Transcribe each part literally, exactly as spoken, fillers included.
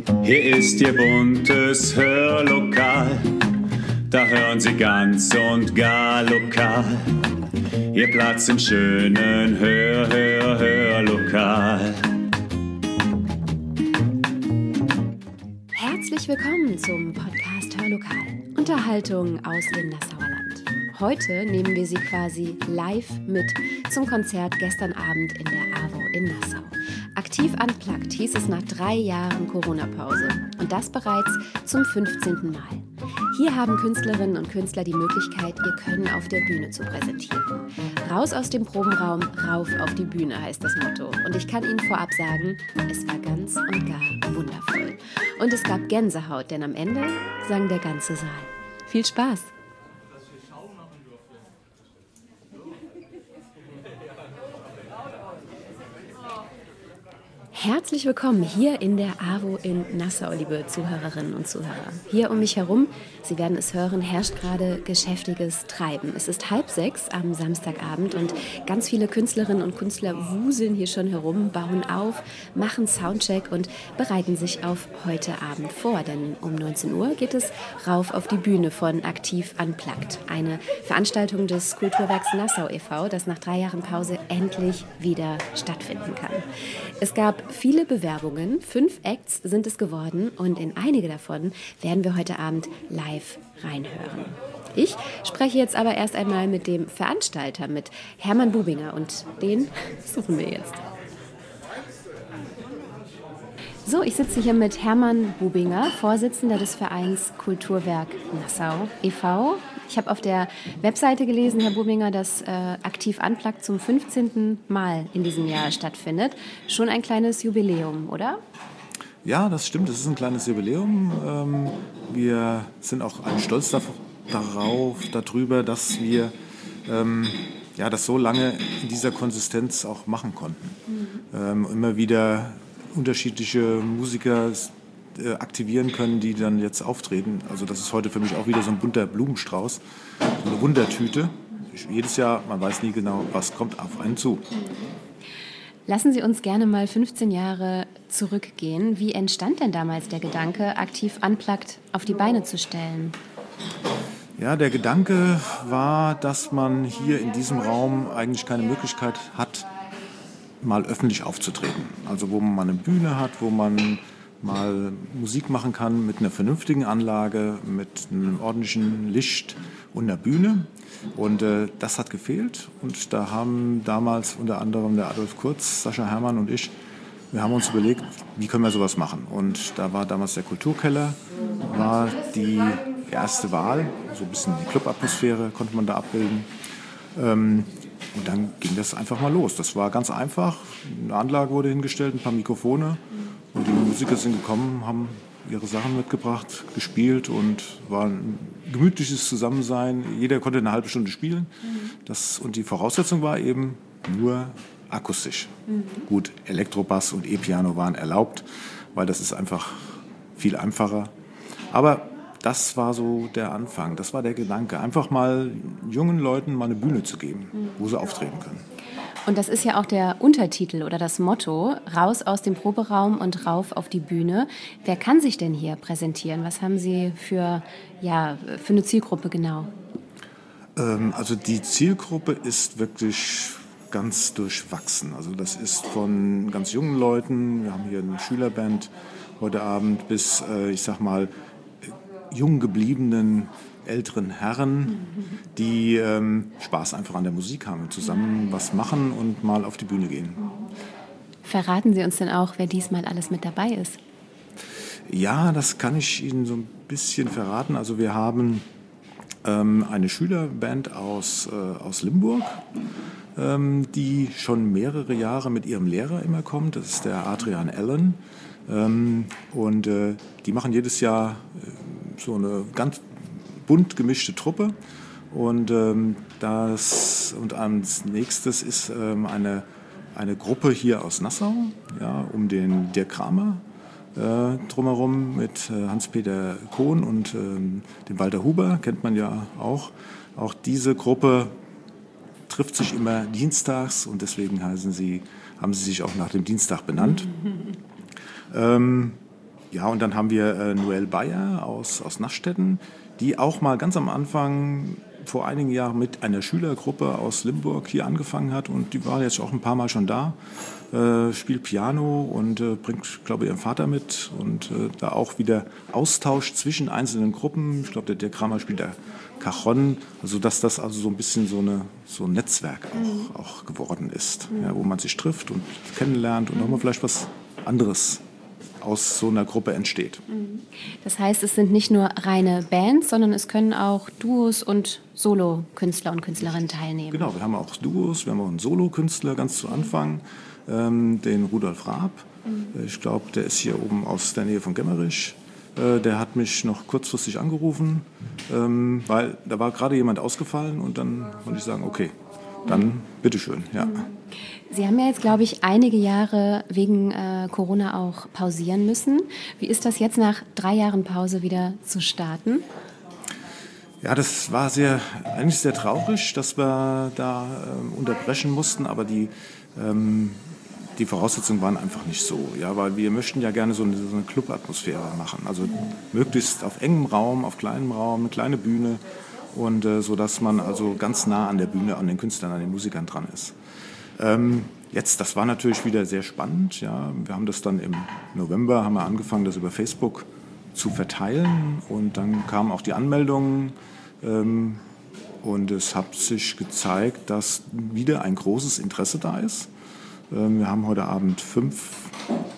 Hier ist Ihr buntes Hörlokal, da hören Sie ganz und gar lokal. Ihr Platz im schönen Hör, Hör, Hörlokal. Herzlich willkommen zum Podcast Hörlokal. Unterhaltung aus dem Nassauer Land. Heute nehmen wir Sie quasi live mit zum Konzert gestern Abend in der AWO in Nassau. Aktiv Unplugged hieß es nach drei Jahren Corona-Pause und das bereits zum fünfzehnten Mal. Hier haben Künstlerinnen und Künstler die Möglichkeit, ihr Können auf der Bühne zu präsentieren. Raus aus dem Probenraum, rauf auf die Bühne heißt das Motto. Und ich kann Ihnen vorab sagen, es war ganz und gar wundervoll. Und es gab Gänsehaut, denn am Ende sang der ganze Saal. Viel Spaß! Herzlich willkommen hier in der AWO in Nassau, liebe Zuhörerinnen und Zuhörer. Hier um mich herum, Sie werden es hören, herrscht gerade geschäftiges Treiben. Es ist halb sechs am Samstagabend und ganz viele Künstlerinnen und Künstler wuseln hier schon herum, bauen auf, machen Soundcheck und bereiten sich auf heute Abend vor. Denn um neunzehn Uhr geht es rauf auf die Bühne von Aktiv Unplugged. Eine Veranstaltung des Kulturwerks Nassau e V, das nach drei Jahren Pause endlich wieder stattfinden kann. Es gab viele Bewerbungen, fünf Acts sind es geworden und in einige davon werden wir heute Abend live reinhören. Ich spreche jetzt aber erst einmal mit dem Veranstalter, mit Hermann Bubinger, und den suchen wir jetzt. So, ich sitze hier mit Hermann Bubinger, Vorsitzender des Vereins Kulturwerk Nassau e V Ich habe auf der Webseite gelesen, Herr Bubinger, dass äh, Aktiv Unplugged zum fünfzehnten Mal in diesem Jahr stattfindet. Schon ein kleines Jubiläum, oder? Ja, das stimmt. Es ist ein kleines Jubiläum. Ähm, wir sind auch stolz darauf, darüber, dass wir ähm, ja, das so lange in dieser Konsistenz auch machen konnten. Mhm. Ähm, immer wieder unterschiedliche Musiker äh, aktivieren können, die dann jetzt auftreten. Also das ist heute für mich auch wieder so ein bunter Blumenstrauß, so eine Wundertüte. Jedes Jahr, man weiß nie genau, was kommt auf einen zu. Lassen Sie uns gerne mal fünfzehn Jahre zurückgehen. Wie entstand denn damals der Gedanke, Aktiv Unplugged auf die Beine zu stellen? Ja, der Gedanke war, dass man hier in diesem Raum eigentlich keine Möglichkeit hat, mal öffentlich aufzutreten. Also wo man mal eine Bühne hat, wo man mal Musik machen kann mit einer vernünftigen Anlage, mit einem ordentlichen Licht und einer Bühne. Und äh, das hat gefehlt. Und da haben damals unter anderem der Adolf Kurz, Sascha Hermann und ich, wir haben uns überlegt, wie können wir sowas machen. Und da war damals der Kulturkeller, war die erste Wahl. So ein bisschen die Clubatmosphäre konnte man da abbilden. Ähm, und dann ging das einfach mal los. Das war ganz einfach. Eine Anlage wurde hingestellt, ein paar Mikrofone. Und die Musiker sind gekommen, haben ihre Sachen mitgebracht, gespielt und war ein gemütliches Zusammensein. Jeder konnte eine halbe Stunde spielen. Das, und die Voraussetzung war eben nur akustisch. Mhm. Gut, Elektrobass und E-Piano waren erlaubt, weil das ist einfach viel einfacher. Aber das war so der Anfang, das war der Gedanke. Einfach mal jungen Leuten mal eine Bühne zu geben, mhm. wo sie auftreten können. Und das ist ja auch der Untertitel oder das Motto, raus aus dem Proberaum und rauf auf die Bühne. Wer kann sich denn hier präsentieren? Was haben Sie für, ja, für eine Zielgruppe genau? Ähm, also die Zielgruppe ist wirklich ganz durchwachsen. Also das ist von ganz jungen Leuten, wir haben hier eine Schülerband heute Abend, bis, äh, ich sag mal, jung gebliebenen älteren Herren, die ähm, Spaß einfach an der Musik haben, zusammen was machen und mal auf die Bühne gehen. Verraten Sie uns denn auch, wer diesmal alles mit dabei ist? Ja, das kann ich Ihnen so ein bisschen verraten. Also wir haben ähm, eine Schülerband aus, äh, aus Limburg, ähm, die schon mehrere Jahre mit ihrem Lehrer immer kommt. Das ist der Adrian Allen. Ähm, und äh, die machen jedes Jahr äh, so eine ganz bunt gemischte Truppe. Und, ähm, das, und als nächstes ist ähm, eine, eine Gruppe hier aus Nassau, ja, um den Dirk Kramer äh, drumherum mit äh, Hans-Peter Kohn und ähm, dem Walter Huber, kennt man ja auch. Auch diese Gruppe trifft sich immer dienstags und deswegen heißen sie, haben sie sich auch nach dem Dienstag benannt. ähm, Ja, und dann haben wir äh, Noelle Bayer aus, aus Naschstetten, die auch mal ganz am Anfang vor einigen Jahren mit einer Schülergruppe aus Limburg hier angefangen hat. Und die war jetzt auch ein paar Mal schon da, äh, spielt Piano und äh, bringt, glaube ich, ihren Vater mit. Und äh, da auch wieder Austausch zwischen einzelnen Gruppen. Ich glaube, der Dirk Kramer spielt der Cajon, also dass das also so ein bisschen so, eine, so ein Netzwerk auch, mhm. auch geworden ist, mhm. ja, wo man sich trifft und kennenlernt und mhm. nochmal vielleicht was anderes aus so einer Gruppe entsteht. Das heißt, es sind nicht nur reine Bands, sondern es können auch Duos und Solo-Künstler und Künstlerinnen teilnehmen. Genau, wir haben auch Duos, wir haben auch einen Solo-Künstler ganz zu Anfang, ähm, den Rudolf Raab. Mhm. Ich glaube, der ist hier oben aus der Nähe von Gemmerich. Äh, der hat mich noch kurzfristig angerufen, ähm, weil da war gerade jemand ausgefallen und dann konnte ich sagen, okay, dann bitteschön, ja. Mhm. Sie haben ja jetzt, glaube ich, einige Jahre wegen äh, Corona auch pausieren müssen. Wie ist das jetzt nach drei Jahren Pause wieder zu starten? Ja, das war sehr, eigentlich sehr traurig, dass wir da äh, unterbrechen mussten, aber die, ähm, die Voraussetzungen waren einfach nicht so. Ja, weil wir möchten ja gerne so eine, so eine Club-Atmosphäre machen. Also möglichst auf engem Raum, auf kleinem Raum, eine kleine Bühne und äh, so, dass man also ganz nah an der Bühne, an den Künstlern, an den Musikern dran ist. Ähm, jetzt, das war natürlich wieder sehr spannend. Ja. Wir haben das dann im November haben wir angefangen, das über Facebook zu verteilen und dann kamen auch die Anmeldungen ähm, und es hat sich gezeigt, dass wieder ein großes Interesse da ist. Ähm, wir haben heute Abend fünf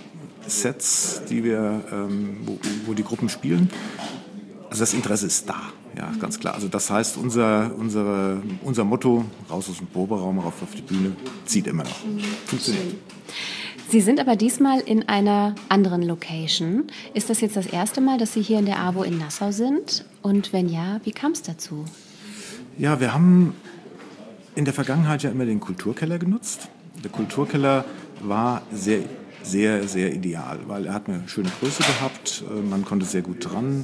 Sets, die wir, ähm, wo, wo die Gruppen spielen. Also das Interesse ist da. Ja, ganz klar. Also das heißt, unser, unsere, unser Motto, raus aus dem Proberaum, rauf auf die Bühne, zieht immer noch. Funktioniert. Sie sind aber diesmal in einer anderen Location. Ist das jetzt das erste Mal, dass Sie hier in der AWO in Nassau sind? Und wenn ja, wie kam es dazu? Ja, wir haben in der Vergangenheit ja immer den Kulturkeller genutzt. Der Kulturkeller war sehr, sehr, sehr ideal, weil er hat eine schöne Größe gehabt, man konnte sehr gut dran.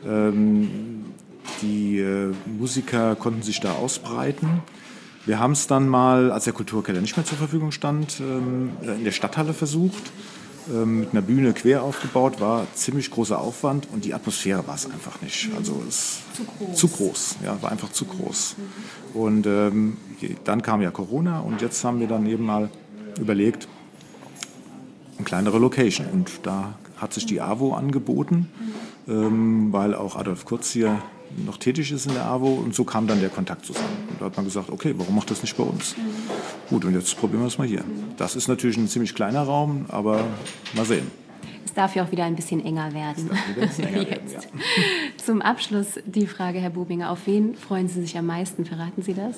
Die äh, Musiker konnten sich da ausbreiten. Wir haben es dann mal, als der Kulturkeller nicht mehr zur Verfügung stand, ähm, in der Stadthalle versucht. Ähm, mit einer Bühne quer aufgebaut, war ziemlich großer Aufwand und die Atmosphäre war es einfach nicht. Also es zu groß. Zu groß, ja, war einfach zu groß. Und ähm, dann kam ja Corona und jetzt haben wir dann eben mal überlegt, eine kleinere Location. Und da hat sich die AWO angeboten, ähm, weil auch Adolf Kurz hier noch tätig ist in der AWO und so kam dann der Kontakt zusammen. Und da hat man gesagt, okay, warum macht das nicht bei uns? Mhm. Gut, und jetzt probieren wir es mal hier. Das ist natürlich ein ziemlich kleiner Raum, aber mal sehen. Es darf ja auch wieder ein bisschen enger werden. Es darf wieder ein bisschen enger werden, ja. Zum Abschluss die Frage, Herr Bubinger, auf wen freuen Sie sich am meisten? Verraten Sie das?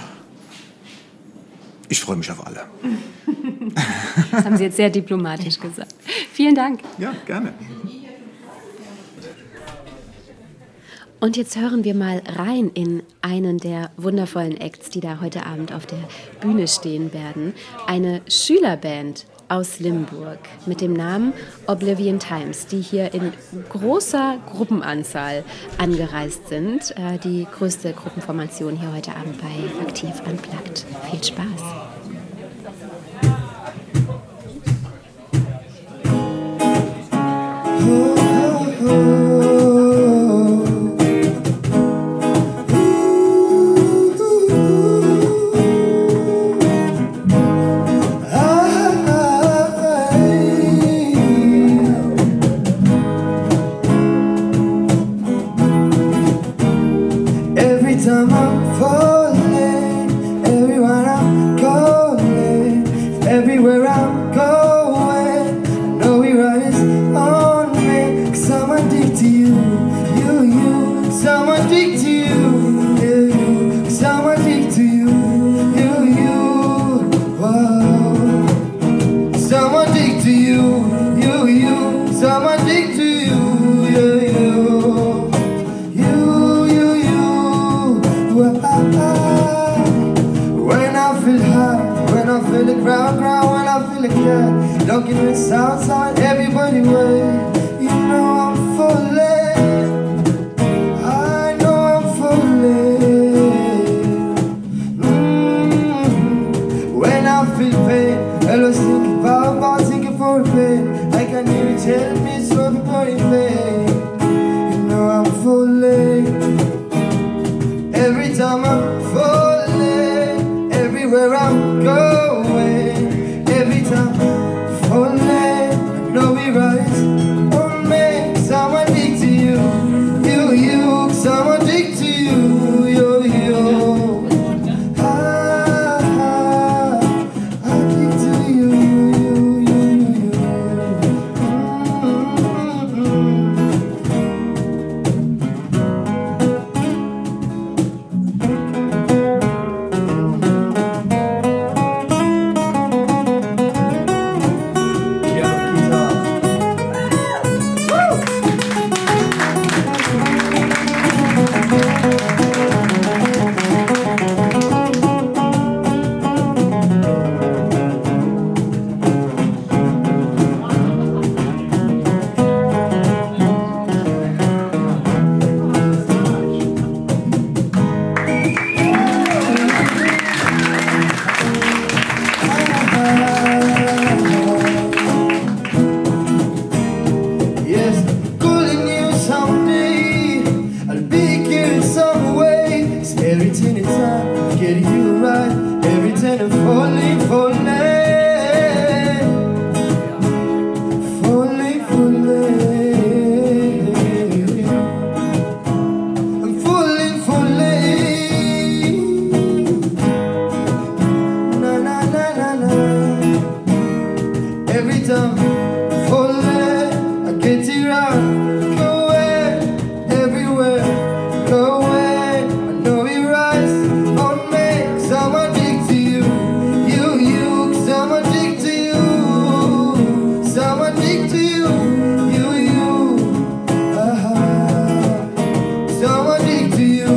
Ich freue mich auf alle. Das haben Sie jetzt sehr diplomatisch gesagt. Vielen Dank. Ja, gerne. Und jetzt hören wir mal rein in einen der wundervollen Acts, die da heute Abend auf der Bühne stehen werden. Eine Schülerband aus Limburg mit dem Namen Oblivion Times, die hier in großer Gruppenanzahl angereist sind. Die größte Gruppenformation hier heute Abend bei Aktiv Unplugged. Viel Spaß! Don't give it sounds on everybody way. You know I'm falling. I know I'm falling. Mm-hmm. When I feel pain, I was thinking about, about thinking for a pain. I can hear it tell me so everybody. addicted to you, you, you. Uh-huh. So addicted to you.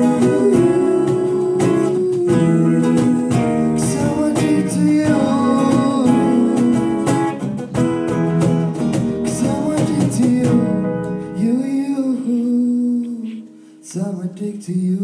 So addicted to you. So addicted to you, you, you. So addicted to you.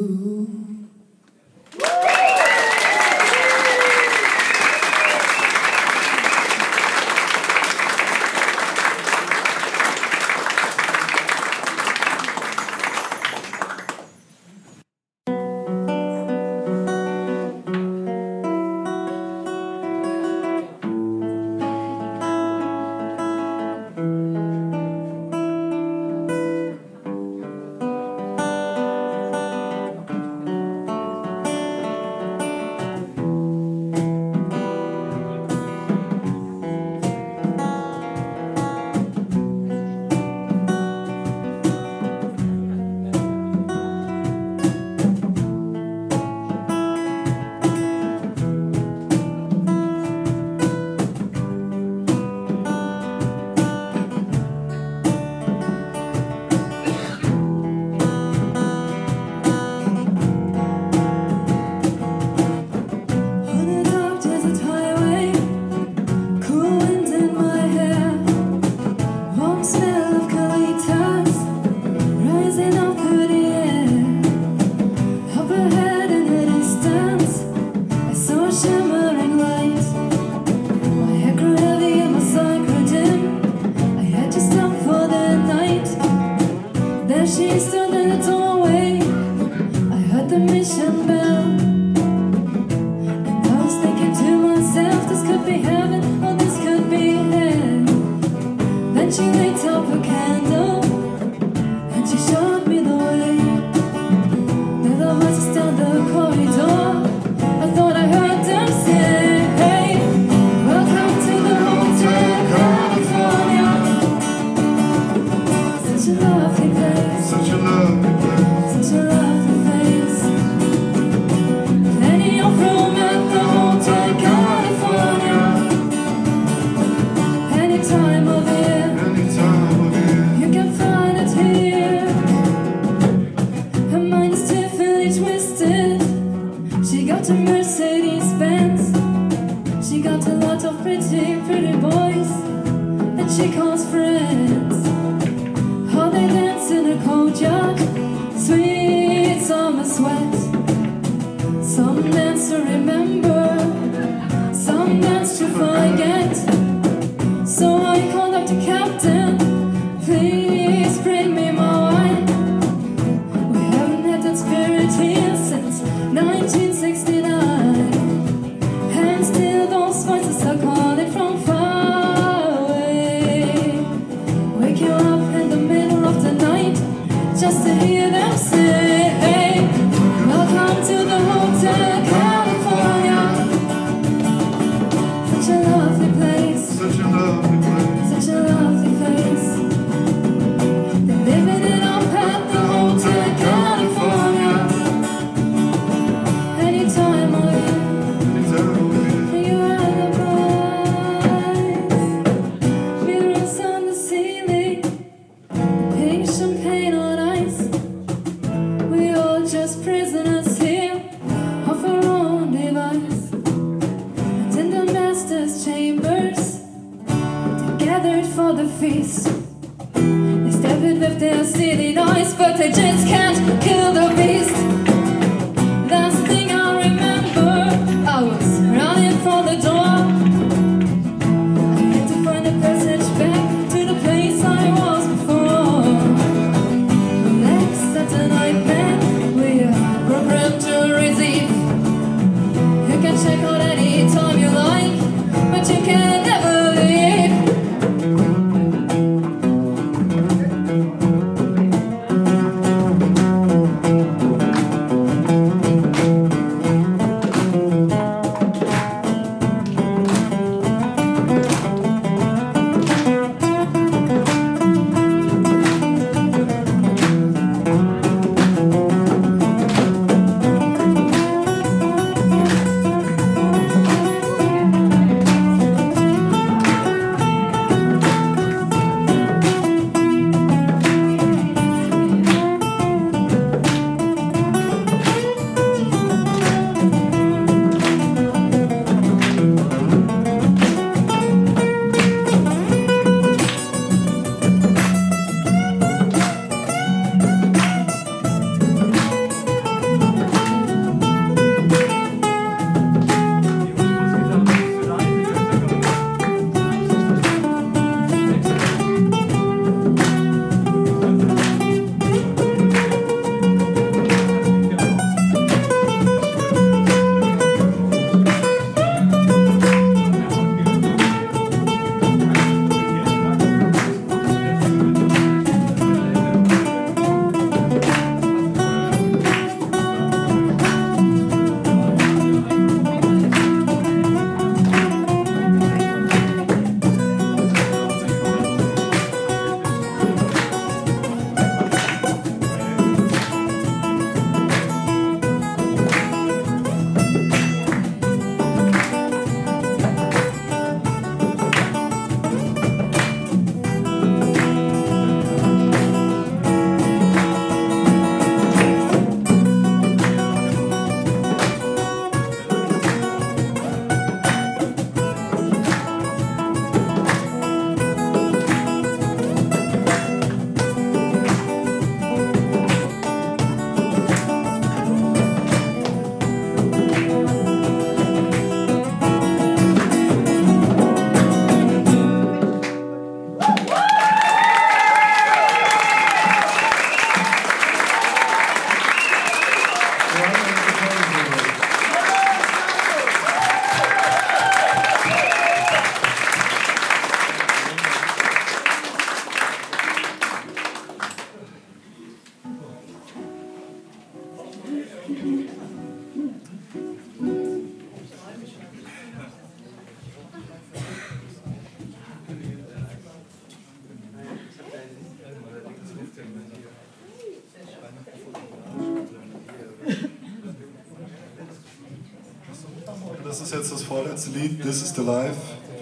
Das ist jetzt das vorletzte Lied, This is the Life.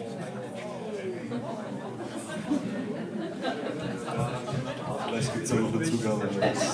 Vielleicht gibt es ja noch eine Zugabe.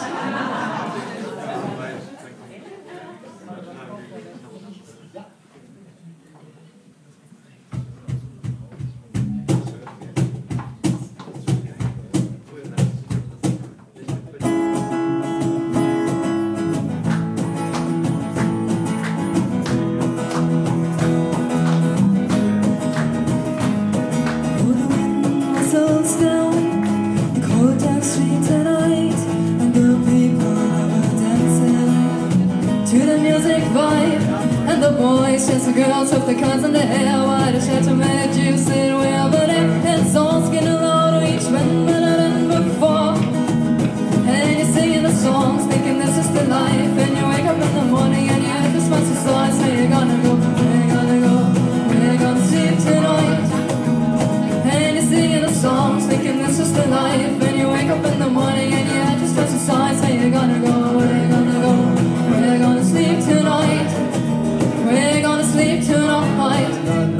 Just the girls with the cards in the air. Why the shelter made you sit way over there? And songs getting louder each one better than before. And you're singing the songs, thinking this is the life. And you wake up in the morning and you have this much size. Where you gonna go? Where you gonna go? Where you gonna sleep tonight? And you're singing the songs, thinking this is the life. And you wake up in the morning and you have this much size. Where you gonna go? Where you gonna go? Where you gonna sleep tonight? We're gonna sleep tonight.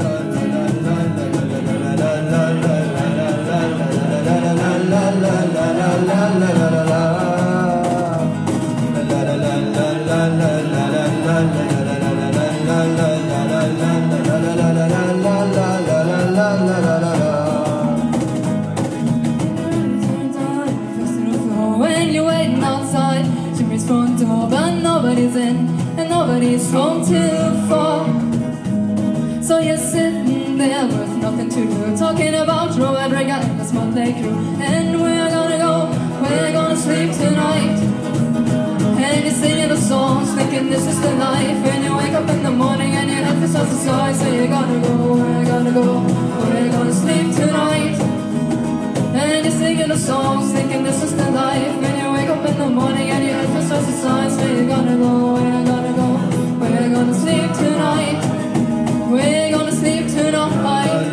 When you're waiting outside Jimmy's front door, but nobody's in and nobody's home till four. So you're sitting there with nothing to do, talking about Rodrigo and the Motley crew. And we're gonna go, we're gonna sleep tonight. And you're singing the songs, thinking this is the life. And you wake up in the morning and your head feels so sorry. So you're gonna go, we're gonna go, we're gonna sleep tonight. And you're singing the songs, thinking this is the life. And you wake up in the morning and your head feels so sorry. So you're gonna go, we're gonna go, we're gonna sleep tonight. We're gonna sleep tonight.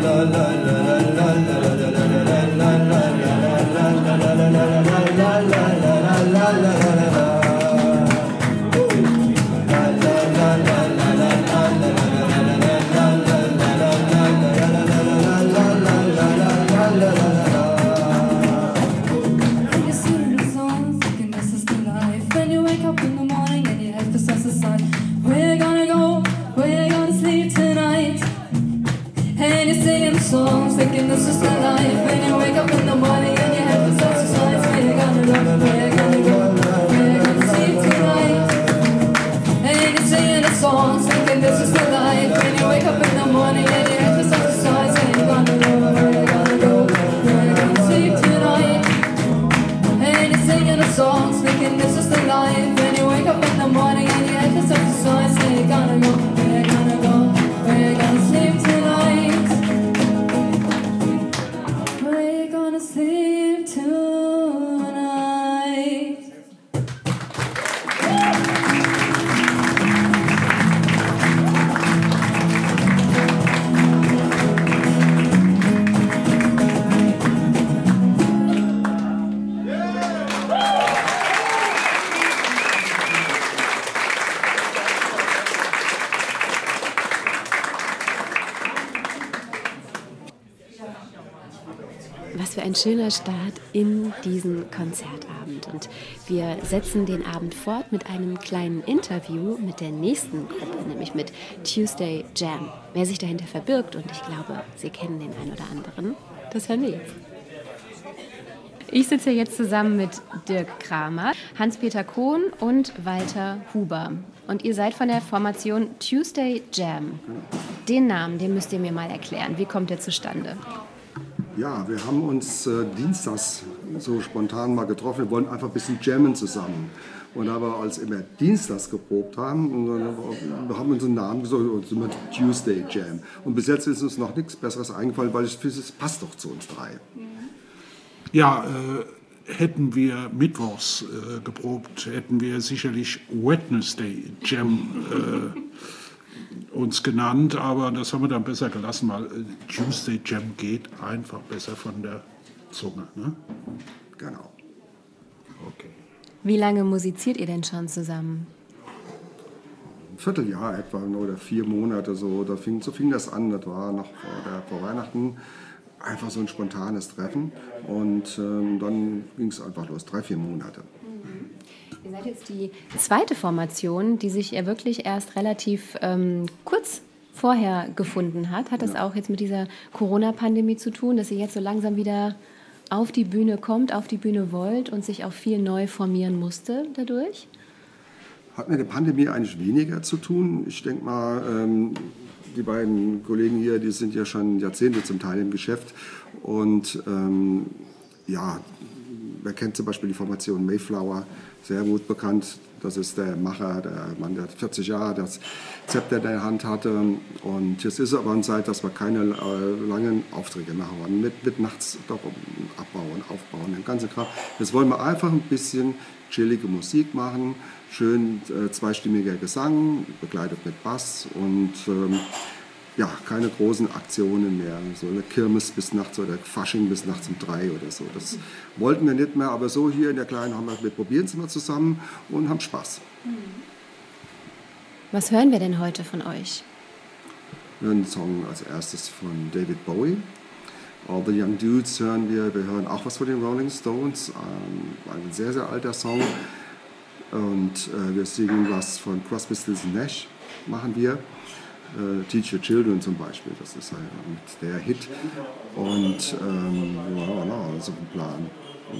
Songs, thinking this is the life. And you wake up in the morning and your head feels exercise. Where you gonna go? Where you gonna go? Where you gonna sleep tonight? And you're singing the songs, thinking this is the life. And you wake up in the morning and your head feels exercise. Where you gonna go? Where you gonna go? Where you gonna sleep tonight? And you're singing the songs, thinking this is the life. And you wake up in the morning and your head feels exercise. Where you gonna go? Where you gonna go? Where you gonna sleep tonight? We're gonna sleep tonight. Was für ein schöner Start in diesen Konzertabend. Und wir setzen den Abend fort mit einem kleinen Interview mit der nächsten Gruppe, nämlich mit Tuesday Jam. Wer sich dahinter verbirgt, und ich glaube, Sie kennen den einen oder anderen, das hören wir jetzt. Ich sitze hier jetzt zusammen mit Dirk Kramer, Hans-Peter Kohn und Walter Huber. Und ihr seid von der Formation Tuesday Jam. Den Namen, den müsst ihr mir mal erklären. Wie kommt der zustande? Ja, wir haben uns äh, dienstags so spontan mal getroffen. Wir wollten einfach ein bisschen jammen zusammen. Und da wir als immer dienstags geprobt haben, und dann haben wir uns einen Namen gesagt, immer Tuesday Jam. Und bis jetzt ist uns noch nichts Besseres eingefallen, weil ich finde, es passt doch zu uns drei. Ja, äh, hätten wir mittwochs äh, geprobt, hätten wir sicherlich Wednesday Jam äh, uns genannt, aber das haben wir dann besser gelassen, weil äh, Tuesday Jam geht einfach besser von der Zunge. Ne? Genau. Okay. Wie lange musiziert ihr denn schon zusammen? Ein Vierteljahr etwa oder vier Monate so. Da fing, so fing das an. Das war noch vor, der, vor Weihnachten einfach so ein spontanes Treffen. Und ähm, dann ging es einfach los. Drei, vier Monate. Mhm. Ihr seid jetzt die zweite Formation, die sich ja wirklich erst relativ ähm, kurz vorher gefunden hat. Hat das ja auch jetzt mit dieser Corona-Pandemie zu tun, dass ihr jetzt so langsam wieder auf die Bühne kommt, auf die Bühne wollt und sich auch viel neu formieren musste dadurch? Hat mit der Pandemie eigentlich weniger zu tun. Ich denke mal, ähm, die beiden Kollegen hier, die sind ja schon Jahrzehnte zum Teil im Geschäft. Und ähm, ja, wer kennt zum Beispiel die Formation Mayflower, sehr gut bekannt. Das ist der Macher, der Mann, der vierzig Jahre das Zepter in der Hand hatte. Und jetzt ist es aber eine Zeit, dass wir keine äh, langen Aufträge mehr haben. Mit, mit nachts doch abbauen, aufbauen, den ganzen Kram. Jetzt wollen wir einfach ein bisschen chillige Musik machen. Schön äh, zweistimmiger Gesang, begleitet mit Bass. Und ähm, ja, keine großen Aktionen mehr. So eine Kirmes bis nachts oder Fasching bis nachts um drei oder so. Das wollten wir nicht mehr, aber so hier in der Kleinen haben wir, wir probieren es mal zusammen und haben Spaß. Was hören wir denn heute von euch? Wir hören einen Song als erstes von David Bowie. All the Young Dudes hören wir. Wir hören auch was von den Rolling Stones. Ähm, ein sehr, sehr alter Song. Und äh, wir singen was von Crosby, Stills and Nash, machen wir. Uh, Teach Your Children zum Beispiel, das ist halt der Hit. Und ähm, ja, na, das ist ein Plan.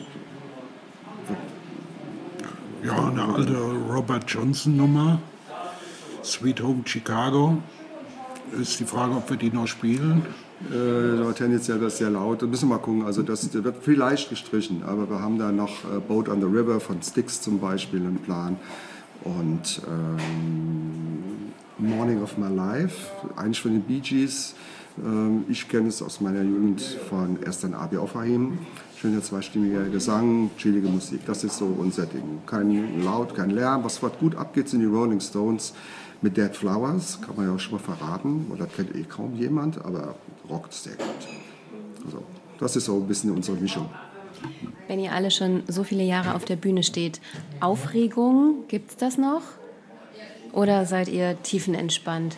Ja, eine alte Robert Johnson-Nummer, Sweet Home Chicago. Ist die Frage, ob wir die noch spielen. Äh, tendenziell das sehr laut. Da müssen wir mal gucken. Also das wird vielleicht gestrichen, aber wir haben da noch äh, Boat on the River von Styx zum Beispiel im Plan. Und ähm, Morning of My Life, eigentlich von den Bee Gees. Ähm, ich kenne es aus meiner Jugend von Ersten Abi Aufahim. Schöner zweistimmiger Gesang, chillige Musik. Das ist so unser Ding. Kein Laut, kein Lärm. Was gut abgeht, sind die Rolling Stones mit Dead Flowers. Kann man ja auch schon mal verraten. Oder kennt eh kaum jemand, aber rockt sehr gut. Also, das ist so ein bisschen unsere Mischung. Wenn ihr alle schon so viele Jahre auf der Bühne steht, Aufregung, gibt's das noch? Oder seid ihr tiefenentspannt?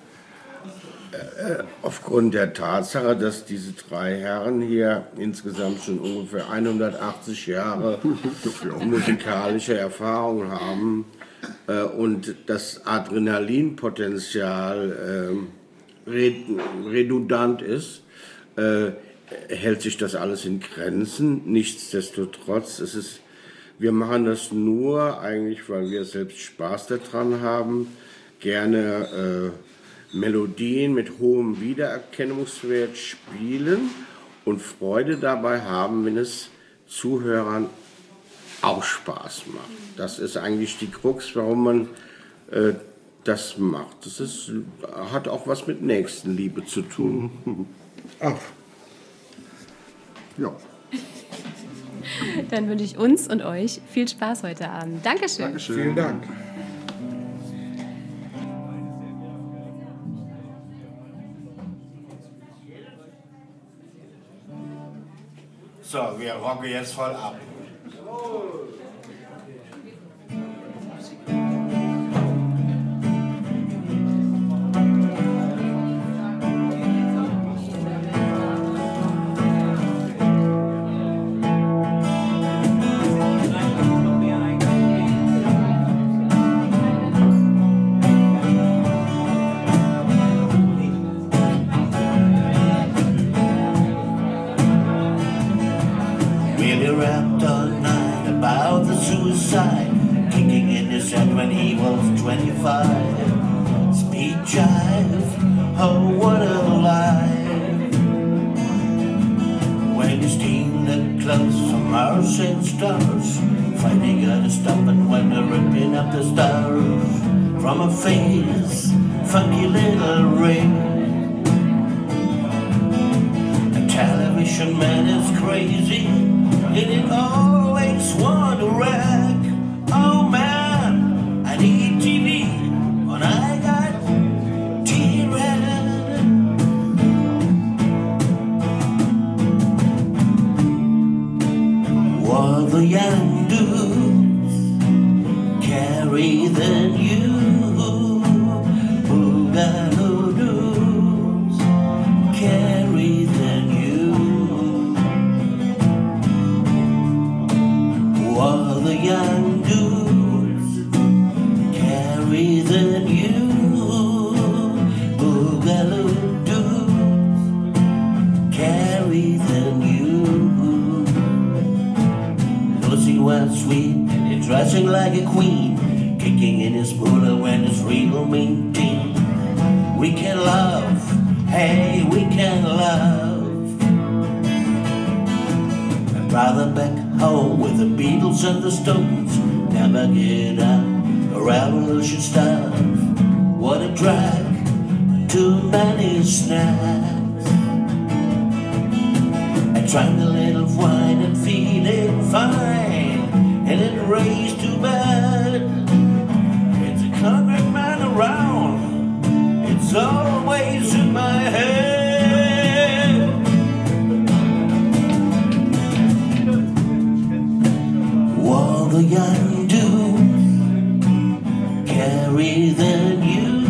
Äh, aufgrund der Tatsache, dass diese drei Herren hier insgesamt schon ungefähr hundertachtzig Jahre musikalische Erfahrung haben äh, und das Adrenalinpotenzial äh, redundant ist, äh, hält sich das alles in Grenzen. Nichtsdestotrotz, es ist, wir machen das nur eigentlich, weil wir selbst Spaß daran haben, gerne äh, Melodien mit hohem Wiedererkennungswert spielen und Freude dabei haben, wenn es Zuhörern auch Spaß macht. Das ist eigentlich die Krux, warum man äh, das macht. Das ist, hat auch was mit Nächstenliebe zu tun. Ach. Ja. Dann wünsche ich uns und euch viel Spaß heute Abend. Dankeschön. Dankeschön. Vielen Dank. So, wir rocken jetzt voll ab. Ladies steam the clothes from Mars and stars. Finally gotta stop it when they're ripping up the stars. From a face, funky little ring. The television man is crazy, and it always want to wreck. Oh man, I need T V when I got T-Red. While the young dudes carry the new boogaloo dudes, carry the new. While the young dudes carry the new boogaloo dudes, carry the new. Lucy was sweet and dressing like a queen, kicking in his moolah when it's real mean teen. We can love, hey, we can love. My brother back home with the Beatles and the Stones, never get up, a revolution stuff. What a drag, too many snacks. I drank a little wine and feeling fine, and it raised to bed. It's a convict man around, it's always in my head. While the young dudes carry the new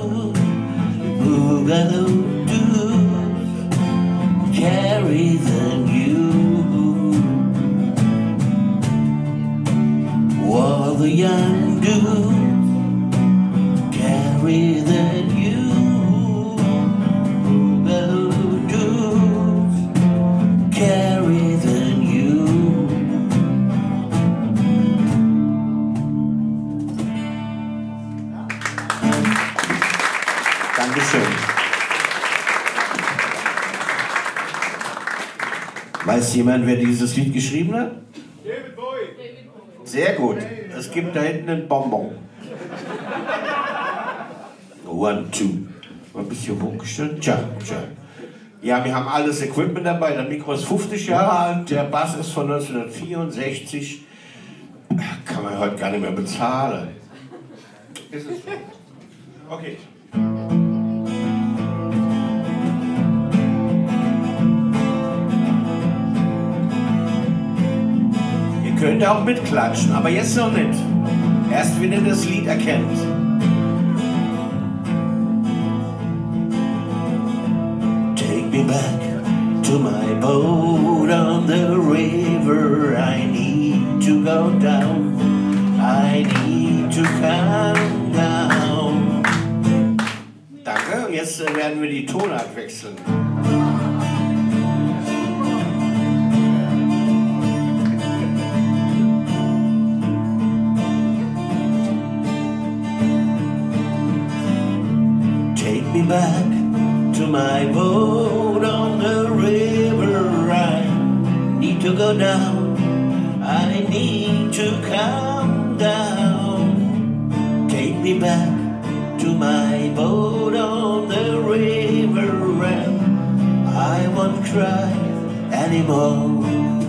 boogaloo dudes, carry the new. While the young dudes carry the new boogaloo dudes, carry the new. Dankeschön. Weiß jemand, wer dieses Lied geschrieben hat? David Bowie. Sehr gut. Es gibt da hinten einen Bonbon. One, two. Mal ein bisschen hochgestellt. Tja, tja. Ja, wir haben alles Equipment dabei. Der Mikro ist fünfzig Jahre alt. Der Bass ist von neunzehnhundertvierundsechzig. Kann man heute gar nicht mehr bezahlen. Ist es so? Okay. Ihr könnt auch mitklatschen, aber jetzt noch nicht. Erst wenn ihr das Lied erkennt. Take me back to my boat on the river. I need to go down. I need to come down. Danke, jetzt werden wir die Tonart wechseln. Me back to my boat on the river. I need to go down. I need to come down. Take me back to my boat on the river. And I won't cry anymore.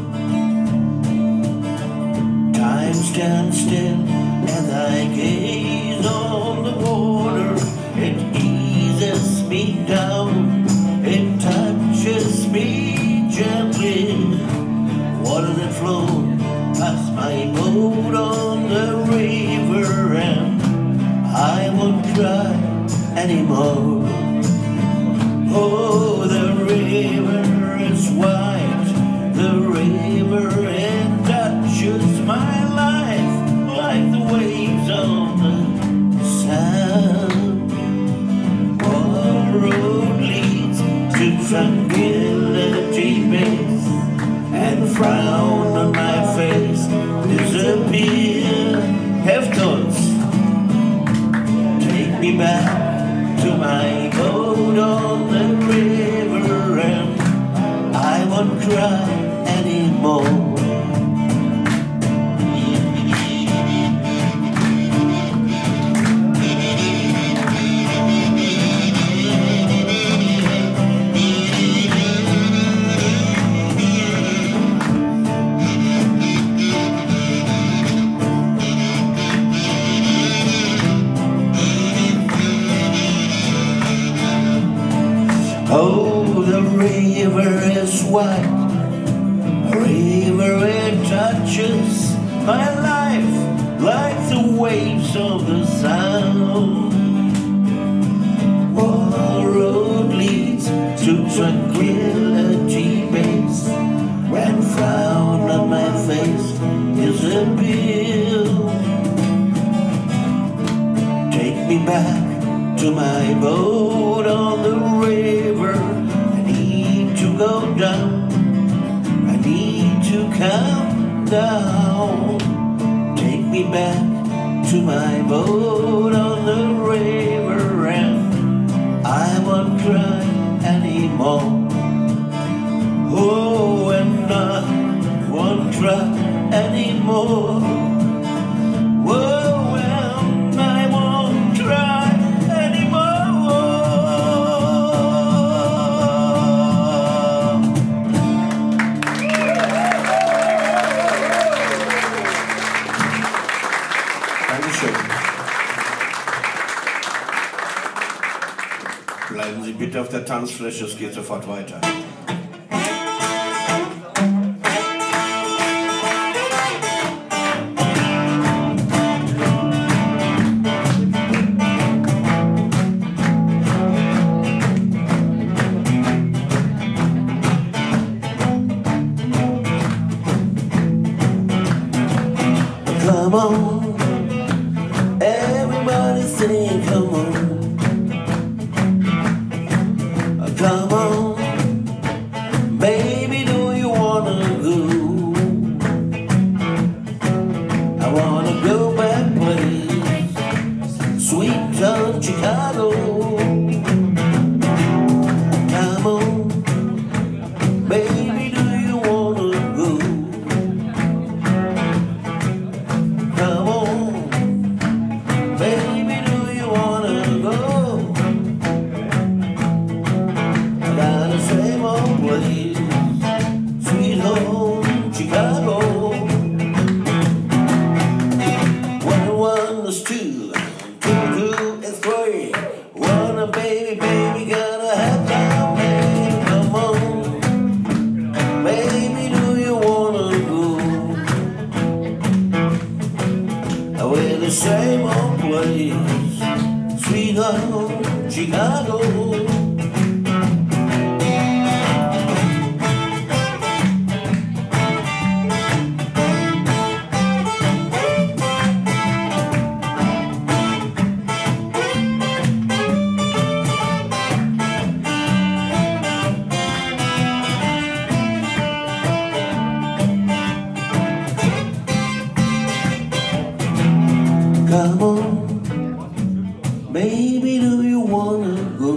Time stands still as I gaze on the water. It eases me down, it touches me gently. Water that flows past my boat on the river, and I won't cry anymore. Oh, the river is white, the river it touches my life like the waves on the sand. Road leads to tranquility base, and frown on my face disappear. Have thoughts, take me back to my boat on the river, and I won't cry anymore. Oh, the river is white, a river it touches my life like the waves of the sound. One road leads to tranquility base, when frown on my face disappear. Take me back to my boat on the river. I need to go down, I need to come down. Take me back to my boat on the river, and I won't cry anymore. Oh, and I won't cry anymore. Whoa, and I won't cry. Bleiben Sie bitte auf der Tanzfläche, es geht sofort weiter. Come on, everybody sing, come on. Come on, baby, do you wanna go? I wanna go back, please, sweet town Chicago. Come on, baby, do you wanna go? Come on, baby, do you wanna go? Down the same old place, sweet home Chicago. One and one is two, two, two is three. One a baby, baby, gotta have time, baby. Come on, baby, do you wanna go? We're the same old place, sweet home Chicago. Come on, baby, do you wanna go?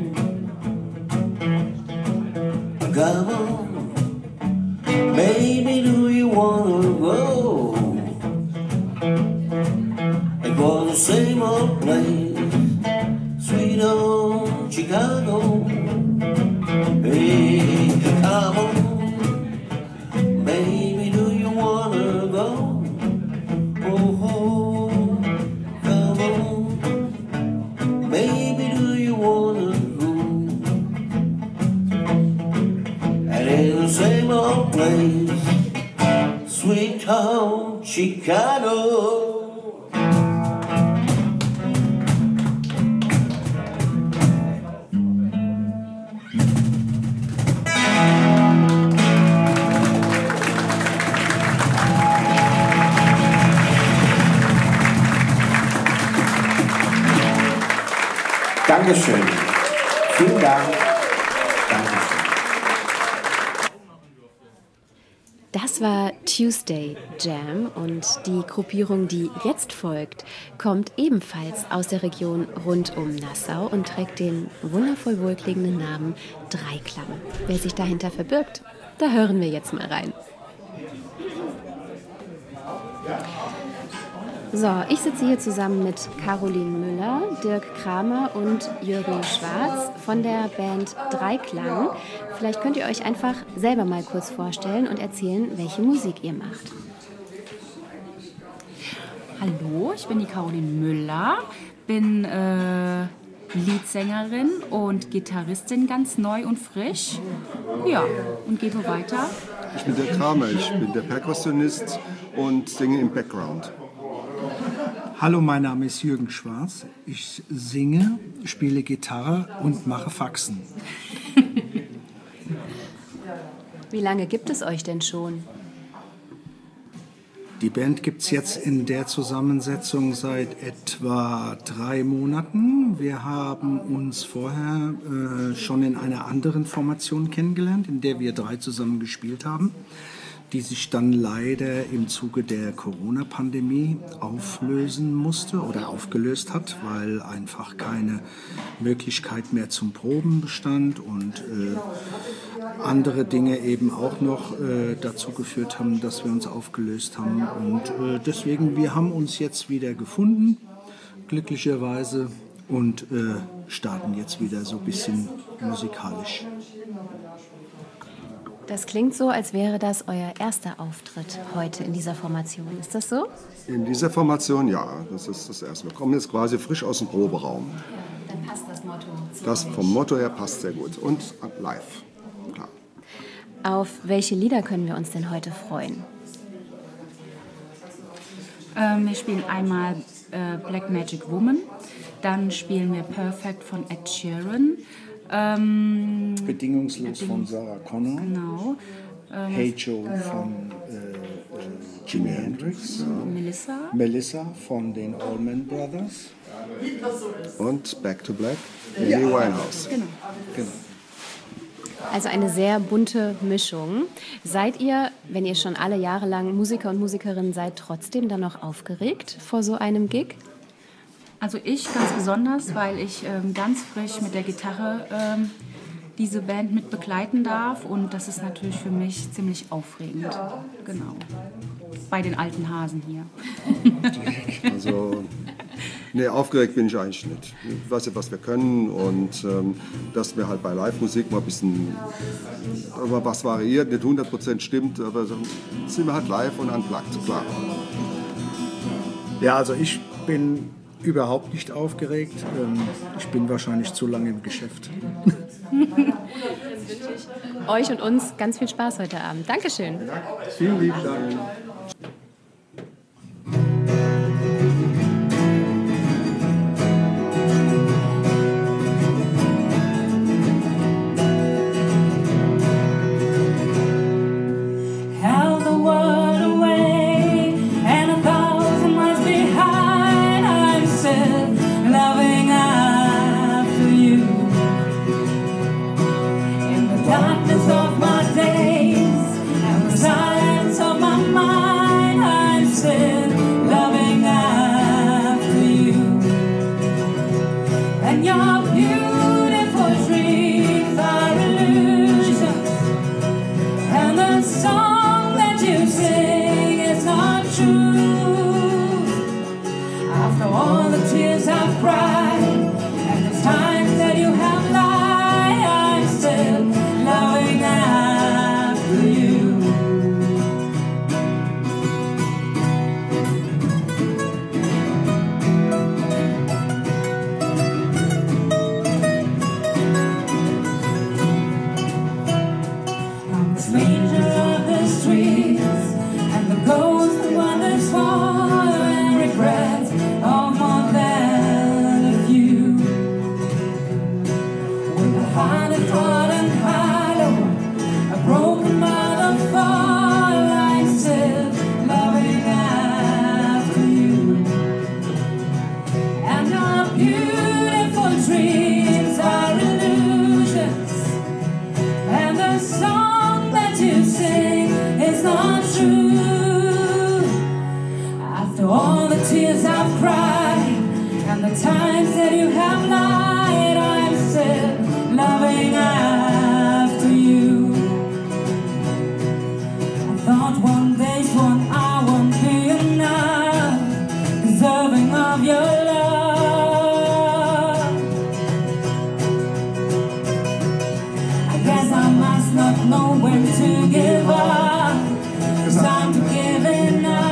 Come on, baby, do you wanna go? It was the same old place, sweet home Chicago. Hey, come on, baby, do you wanna go? Oh, oh. Baby, do you wanna go? And in the same old place, sweet home Chicago. Dankeschön. Vielen Dank. Dankeschön. Das war Tuesday Jam und die Gruppierung, die jetzt folgt, kommt ebenfalls aus der Region rund um Nassau und trägt den wundervoll wohlklingenden Namen Dreiklang. Wer sich dahinter verbirgt, Da hören wir jetzt mal rein. So, ich sitze hier zusammen mit Caroline Müller, Dirk Kramer und Jürgen Schwarz von der Band Dreiklang. Vielleicht könnt ihr euch einfach selber mal kurz vorstellen und erzählen, welche Musik ihr macht. Hallo, ich bin die Caroline Müller, bin äh, Leadsängerin und Gitarristin, ganz neu und frisch. Ja, und gebe weiter. Ich bin der Kramer, ich bin der Perkussionist und singe im Background. Hallo, mein Name ist Jürgen Schwarz. Ich singe, spiele Gitarre und mache Faxen. Wie lange gibt es euch denn schon? Die Band gibt es jetzt in der Zusammensetzung seit etwa drei Monaten. Wir haben uns vorher äh, schon in einer anderen Formation kennengelernt, in der wir drei zusammen gespielt haben, die sich dann leider im Zuge der Corona-Pandemie auflösen musste oder aufgelöst hat, weil einfach keine Möglichkeit mehr zum Proben bestand und äh, andere Dinge eben auch noch äh, dazu geführt haben, dass wir uns aufgelöst haben. Und äh, deswegen, wir haben uns jetzt wieder gefunden, glücklicherweise, und äh, starten jetzt wieder so ein bisschen musikalisch. Das klingt so, als wäre das euer erster Auftritt heute in dieser Formation. Ist das so? In dieser Formation, ja, das ist das erste. Wir kommen jetzt quasi frisch aus dem Proberaum. Ja, dann passt das Motto zu Das euch. vom Motto her passt sehr gut. Und live, klar. Auf welche Lieder können wir uns denn heute freuen? Ähm, wir spielen einmal äh, Black Magic Woman, dann spielen wir Perfect von Ed Sheeran. Ähm, Bedingungslos Beding- von Sarah Connor. Genau. Ähm, Hey Joe von äh, äh, Jimi Hendrix. Melissa. Melissa von den Allman Brothers. Und Back to Black, Amy Winehouse. Genau. Genau. Also eine sehr bunte Mischung. Seid ihr, wenn ihr schon alle Jahre lang Musiker und Musikerinnen seid, trotzdem dann noch aufgeregt vor so einem Gig? Also ich ganz besonders, weil ich ähm, ganz frisch mit der Gitarre ähm, diese Band mit begleiten darf und das ist natürlich für mich ziemlich aufregend. Genau. Bei den alten Hasen hier. Also, nee, aufgeregt bin ich eigentlich nicht. Ich weiß ja, was wir können und ähm, dass wir halt bei Live-Musik mal ein bisschen aber was variiert, nicht hundert Prozent stimmt, aber so sind wir halt live und unplugged, klar. Ja, also ich bin überhaupt nicht aufgeregt. Ähm, Ich bin wahrscheinlich zu lange im Geschäft. Euch und uns ganz viel Spaß heute Abend. Dankeschön. Vielen lieben Dank. Held the world away and a thousand miles behind. I'm still loving after you. In the darkness of my days and the silence of my mind. not one day's one hour won't be enough, deserving of your love. I guess I must not know when to give up, 'cause I'm giving up.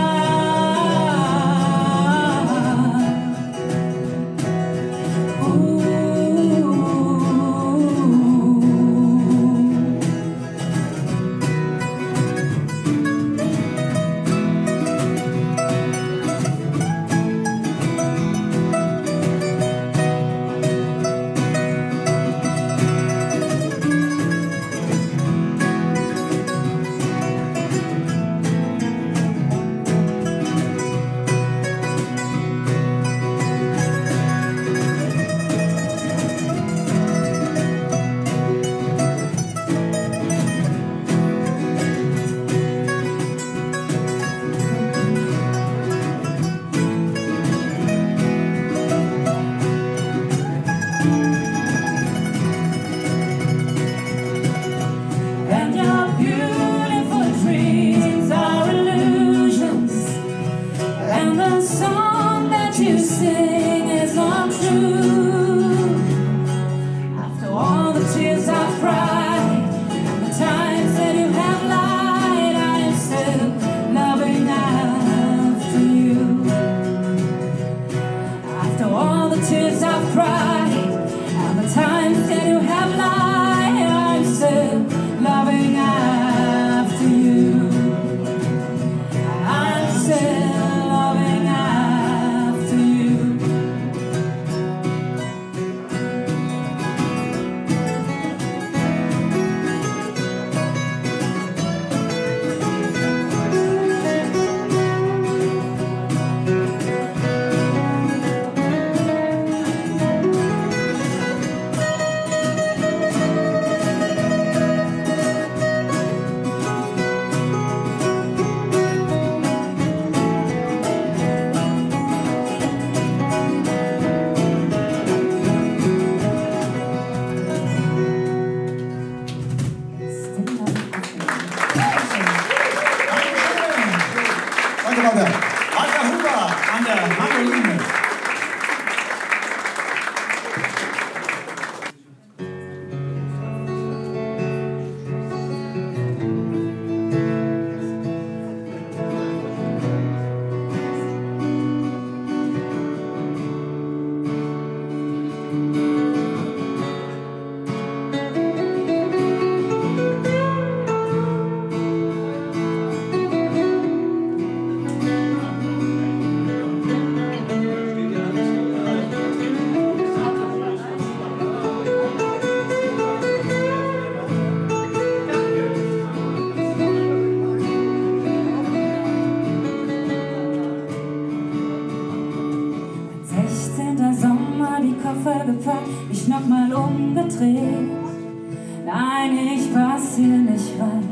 Nein, ich pass hier nicht rein.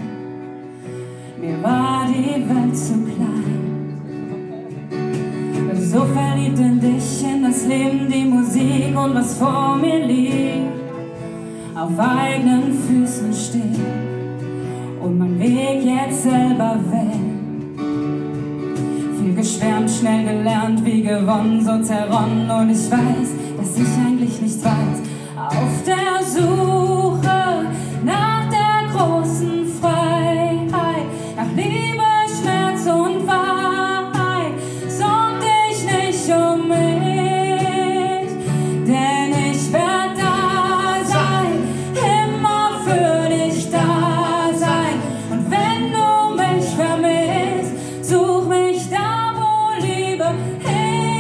Mir war die Welt zu klein. So verliebt in dich, in das Leben, die Musik und was vor mir liegt. Auf eigenen Füßen stehen und meinen Weg jetzt selber wählen. Viel geschwärmt, schnell gelernt, wie gewonnen, so zerronnen. Und ich weiß, dass ich eigentlich nichts weiß. Auf der Suche nach der großen Freiheit, nach Liebe, Schmerz und Wahrheit, sorg dich nicht um mich, denn ich werd da sein, immer für dich da sein. Und wenn du mich vermisst, such mich da, wo Liebe ist.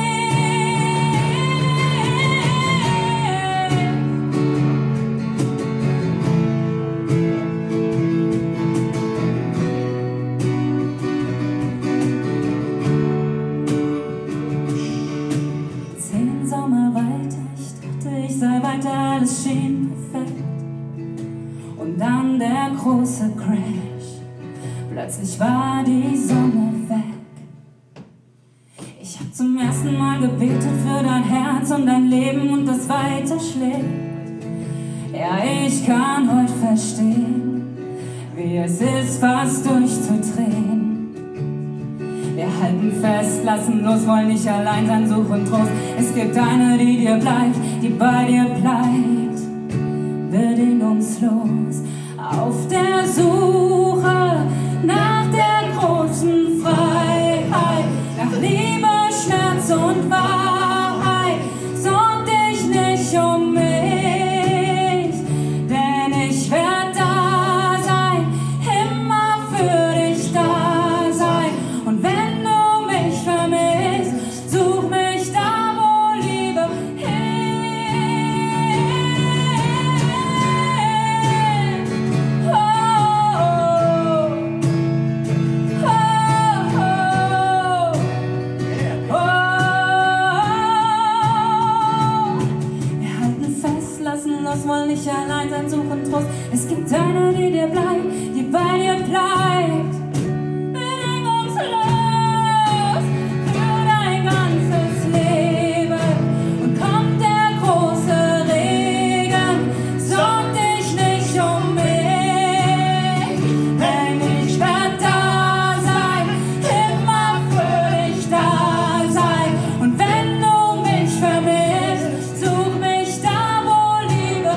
Alles schien perfekt und dann der große Crash. Plötzlich war die Sonne weg. Ich hab zum ersten Mal gebetet für dein Herz und dein Leben und das weiter schlägt. Ja, ich kann heute verstehen, wie es ist, fast durchzudrehen. Wir halten fest, lassen los, wollen nicht allein sein, suchen Trost. Es gibt eine, die dir bleibt, die bei dir bleibt, bedingungslos. Auf der Suche nach der großen Freiheit, nach Liebe, Schmerz und Wahrheit, sorg dich nicht um mich, denn ich werde da sein, immer für dich da sein. Und wenn du mich vermisst, such mich da, wo Liebe ist. Oh, oh, oh, oh, oh. Wir halten fest, lassen los, wollen nicht allein sein, suchen Trost. Es gibt eine, die dir bleibt, die bei dir bleibt, bedingungslos für dein ganzes Leben. Und kommt der große Regen, sorg dich nicht um mich, denn ich werd da sein, immer für dich da sein. Und wenn du mich vermisst, such mich da, wo Liebe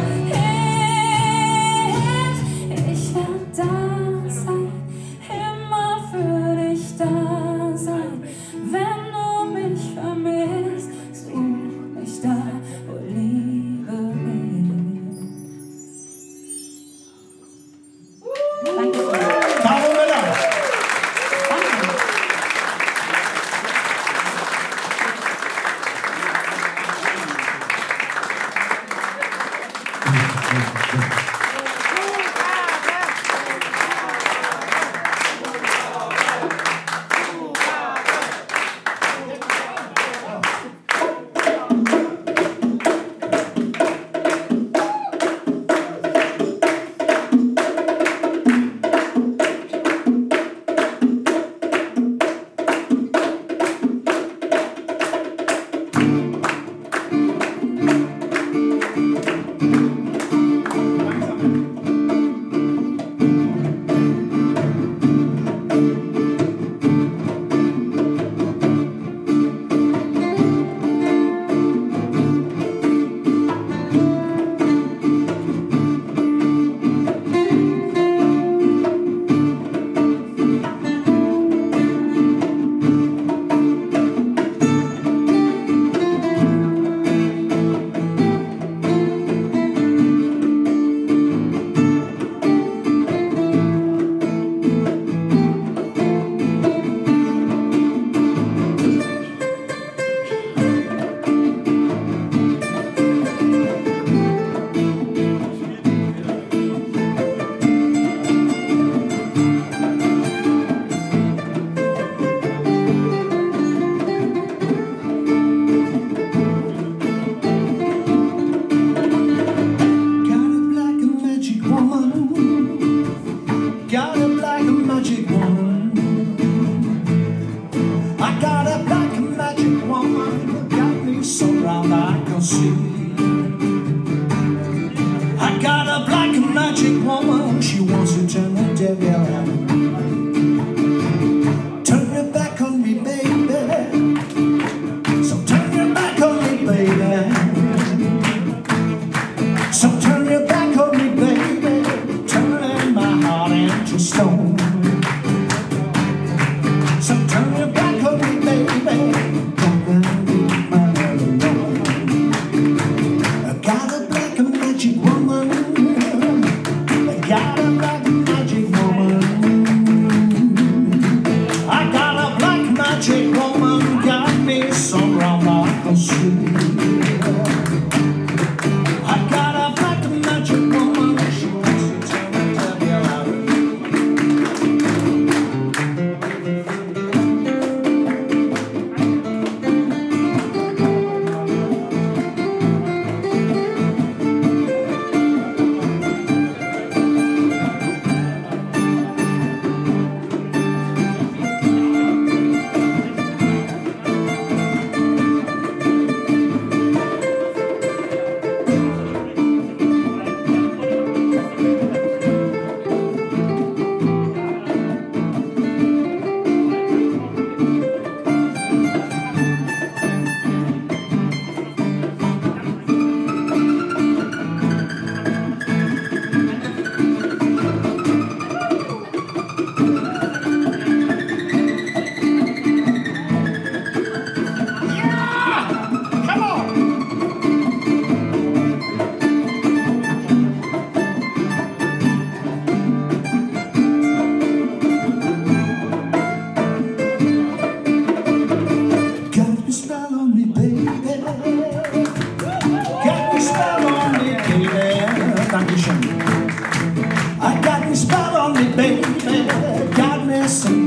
ist. Ich werd da sein, immer für dich da sein. Wenn du mich vermisst, such mich da, wo Liebe ist. Danke. Caro Müller.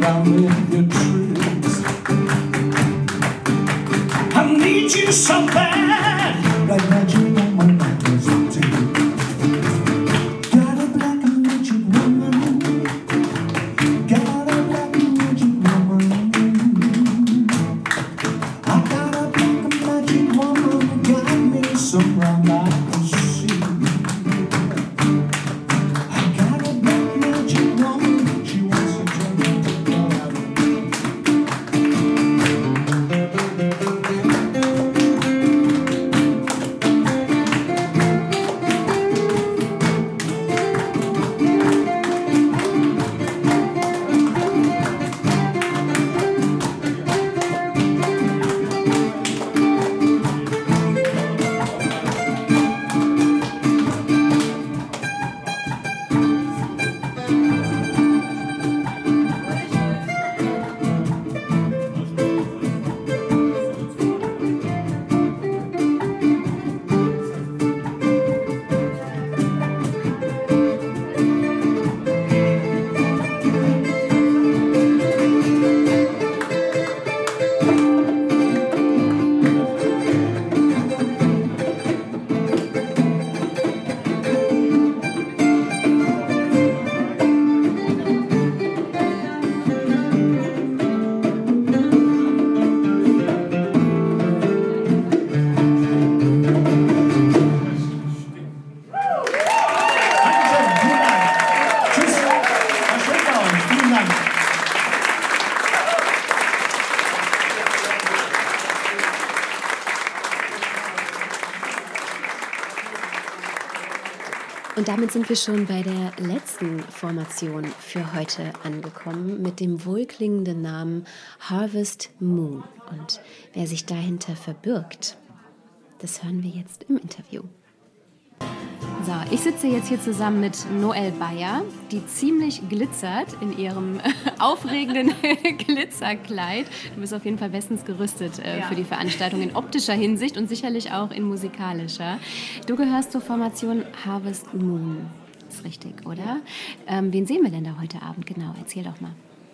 around with your tricks. I need you so bad, like magic on my necklace too. Got a black magic woman, got a black magic woman. I got a black magic woman who got me so round I can see. I got a black magic woman, she wants to turn me to God. Und damit sind wir schon bei der letzten Formation für heute angekommen mit dem wohlklingenden Namen Harvest Moon. Und wer sich dahinter verbirgt, das hören wir jetzt im Interview. So, ich sitze jetzt hier zusammen mit Noelle Bayer, die ziemlich glitzert in ihrem aufregenden Glitzerkleid. Du bist auf jeden Fall bestens gerüstet äh, Ja. für die Veranstaltung in optischer Hinsicht und sicherlich auch in musikalischer. Du gehörst zur Formation Harvest Moon. Ist richtig, oder? Ähm, wen sehen wir denn da heute Abend genau? Erzähl doch mal.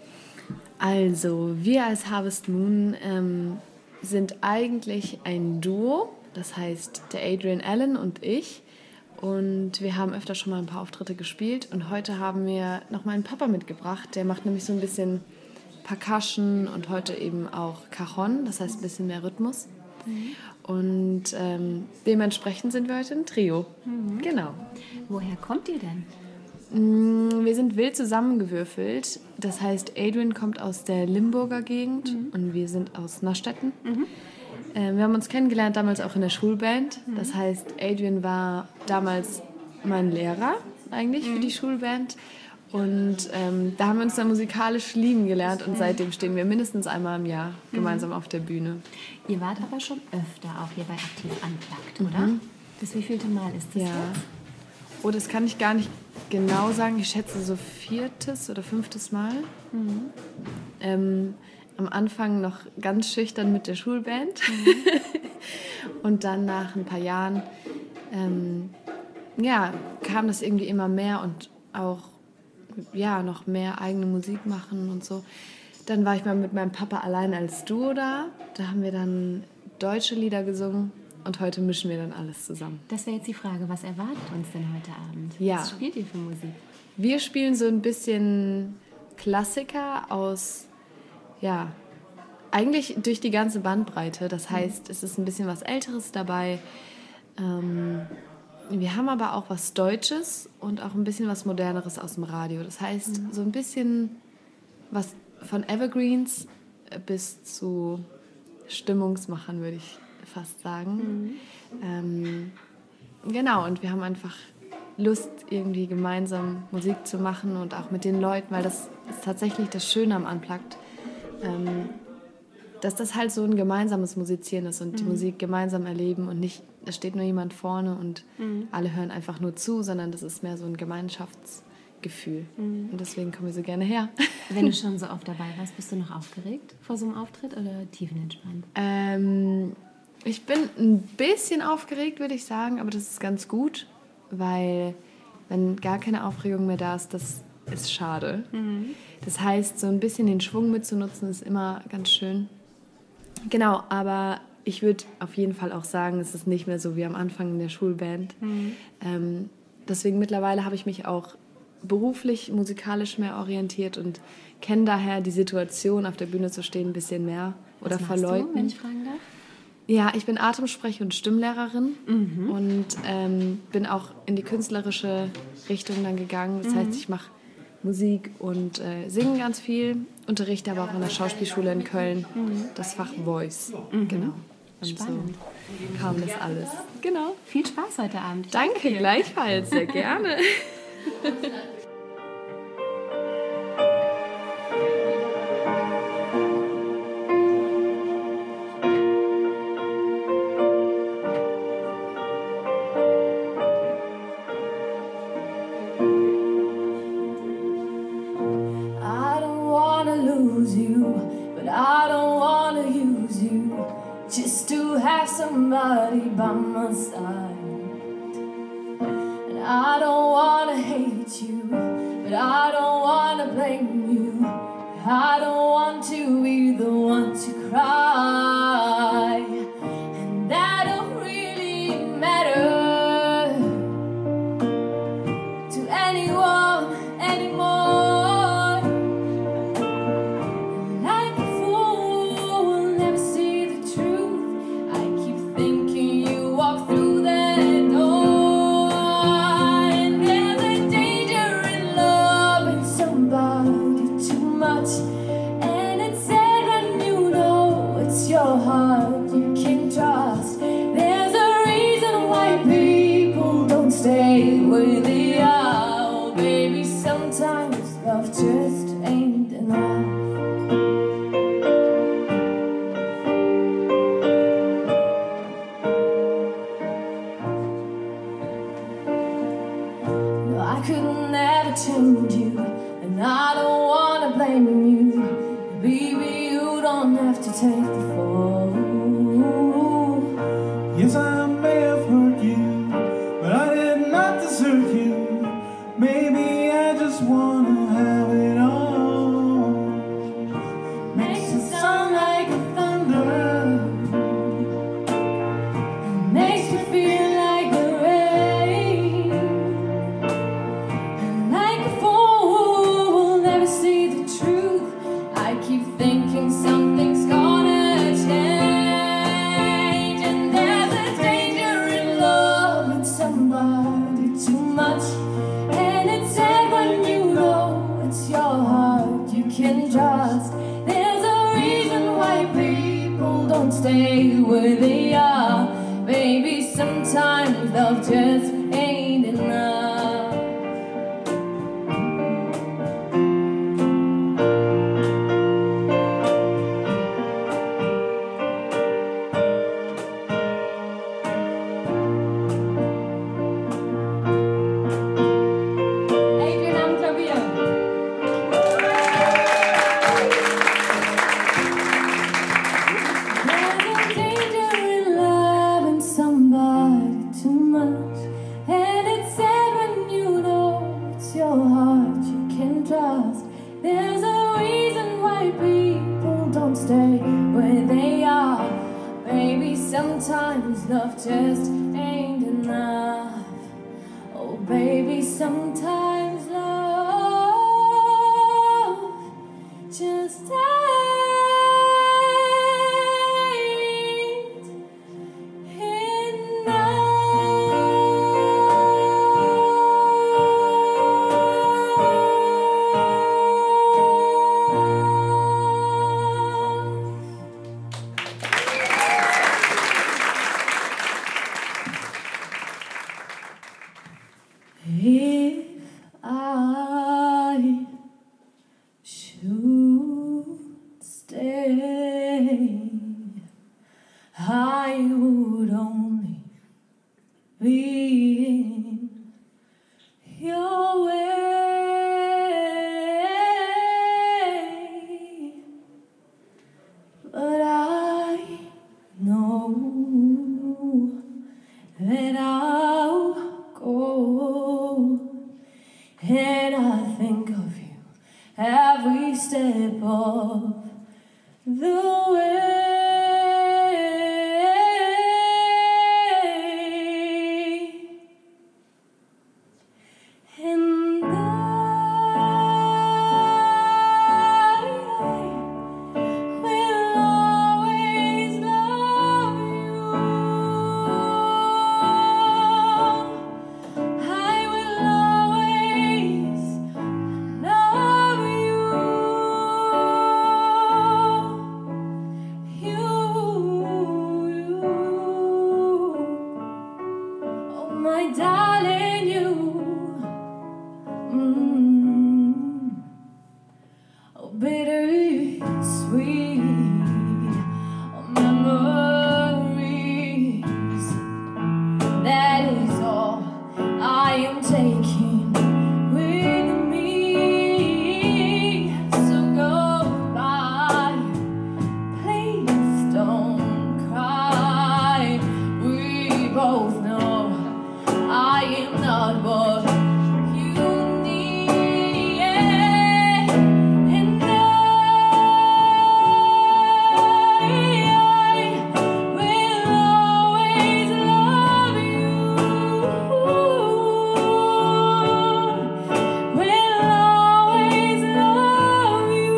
Also, wir als Harvest Moon ähm, sind eigentlich ein Duo. Das heißt, der Adrian Allen und ich. Und wir haben öfter schon mal ein paar Auftritte gespielt. Und heute haben wir noch meinen Papa mitgebracht. Der macht nämlich so ein bisschen Percussion und heute eben auch Cajon. Das heißt ein bisschen mehr Rhythmus. Und ähm, dementsprechend sind wir heute ein Trio. Mhm. Genau. Woher kommt ihr denn? Mm, Wir sind wild zusammengewürfelt. Das heißt, Adrian kommt aus der Limburger Gegend und wir sind aus Nastetten. Ähm, wir haben uns kennengelernt damals auch in der Schulband. Das heißt, Adrian war damals mein Lehrer eigentlich für die Schulband. Und ähm, da haben wir uns dann musikalisch lieben gelernt und seitdem stehen wir mindestens einmal im Jahr gemeinsam auf der Bühne. Ihr wart aber schon öfter auch hier bei Aktiv Unplugged, oder? Mhm. Das wievielte Mal ist das Ja. jetzt? Oh, das kann ich gar nicht genau sagen. Ich schätze so viertes oder fünftes Mal. Ähm, am Anfang noch ganz schüchtern mit der Schulband. Und dann nach ein paar Jahren ähm, ja, kam das irgendwie immer mehr und auch ja, noch mehr eigene Musik machen und so. Dann war ich mal mit meinem Papa allein als Duo da. Da haben wir dann deutsche Lieder gesungen und heute mischen wir dann alles zusammen. Das wäre jetzt die Frage, was erwartet uns denn heute Abend? Ja. Was spielt ihr für Musik? Wir spielen so ein bisschen Klassiker aus, ja, eigentlich durch die ganze Bandbreite. Das heißt, es ist ein bisschen was Älteres dabei. Ähm, wir haben aber auch was Deutsches und auch ein bisschen was Moderneres aus dem Radio. Das heißt, so ein bisschen was von Evergreens bis zu Stimmungsmachern, würde ich fast sagen. Ähm, genau, und wir haben einfach Lust, irgendwie gemeinsam Musik zu machen und auch mit den Leuten, weil das ist tatsächlich das Schöne am Unplugged, ähm, dass das halt so ein gemeinsames Musizieren ist und die Mhm. Musik gemeinsam erleben und nicht, da steht nur jemand vorne und Mhm. alle hören einfach nur zu, sondern das ist mehr so ein Gemeinschaftsgefühl. Mhm. Und deswegen kommen wir so gerne her. Wenn du schon so oft dabei warst, bist du noch aufgeregt vor so einem Auftritt oder tiefenentspannt? Ähm, ich bin ein bisschen aufgeregt, würde ich sagen, aber das ist ganz gut, weil wenn gar keine Aufregung mehr da ist, das ist schade. Mhm. Das heißt, so ein bisschen den Schwung mitzunutzen, ist immer ganz schön. Genau, aber ich würde auf jeden Fall auch sagen, es ist nicht mehr so wie am Anfang in der Schulband. Mhm. Ähm, deswegen mittlerweile habe ich mich auch beruflich, musikalisch mehr orientiert und kenne daher die Situation, auf der Bühne zu stehen, ein bisschen mehr. Oder Was vor machst Leuten. du, wenn ich fragen darf? Ja, ich bin Atemsprech- und Stimmlehrerin mhm. und ähm, bin auch in die künstlerische Richtung dann gegangen. Das mhm. heißt, ich mache Musik und äh, singe ganz viel, unterrichte aber auch an der Schauspielschule in Köln, mhm. das Fach Voice. Mhm. Genau. Und Spannend. So kam das alles. Genau. Viel Spaß heute Abend. Ich danke, gleichfalls. Sehr gerne. I don't wanna lose you, but I don't wanna use you just to have somebody by my side. And I don't wanna hate you, but I don't wanna blame you. I don't want to be the one to cry, and that don't really matter to anyone anymore. And like a fool will never see the truth. I keep thinking you walk through that door, and there's a danger in loving somebody too much. And it's sad when you know it's your heart you can trust. There's a reason why people don't stay where they are. Oh, baby, sometimes love just ain't enough. No, I couldn't ever change you, and I don't wanna blame you. Baby, you don't have to take the fall. Yes, I may have hurt you, but I did not desert you. Maybe I just wanna have it all. Makes it sound like a thunder, and makes me feel like the rain. And like a fool will never see the truth. I keep thinking something's gonna change, and there's a danger in loving somebody too much. And it's sad when you know it's your heart you can trust. There's a reason why people don't stay where they are. Baby, sometimes love just ain't enough. Adrian am Klavier. There's a danger in loving somebody too much, and it's sad when you know it's your heart you can trust. There's a reason why people don't stay where they are. Baby, sometimes love just ain't enough. Oh, baby, sometimes love just ain't if I should stay, I would only be in your way. But I know that I'll go, and I think of of the way. And I will always love you. I will always love you. You, you. Oh, my darling, you. Mm. Oh, bittersweet memories. That is all I am taking with me. So goodbye, please don't cry. We both know I am not what you need, and I will always love you. Will always love you.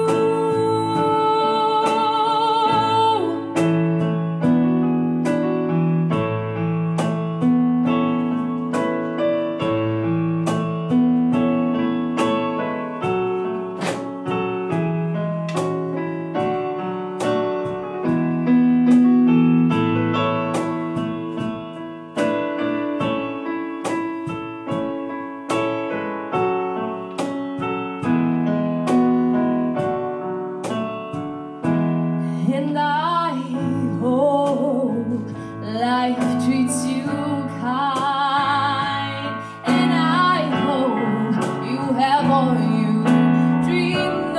And I hope life treats you kind, and I hope you have all you dreamed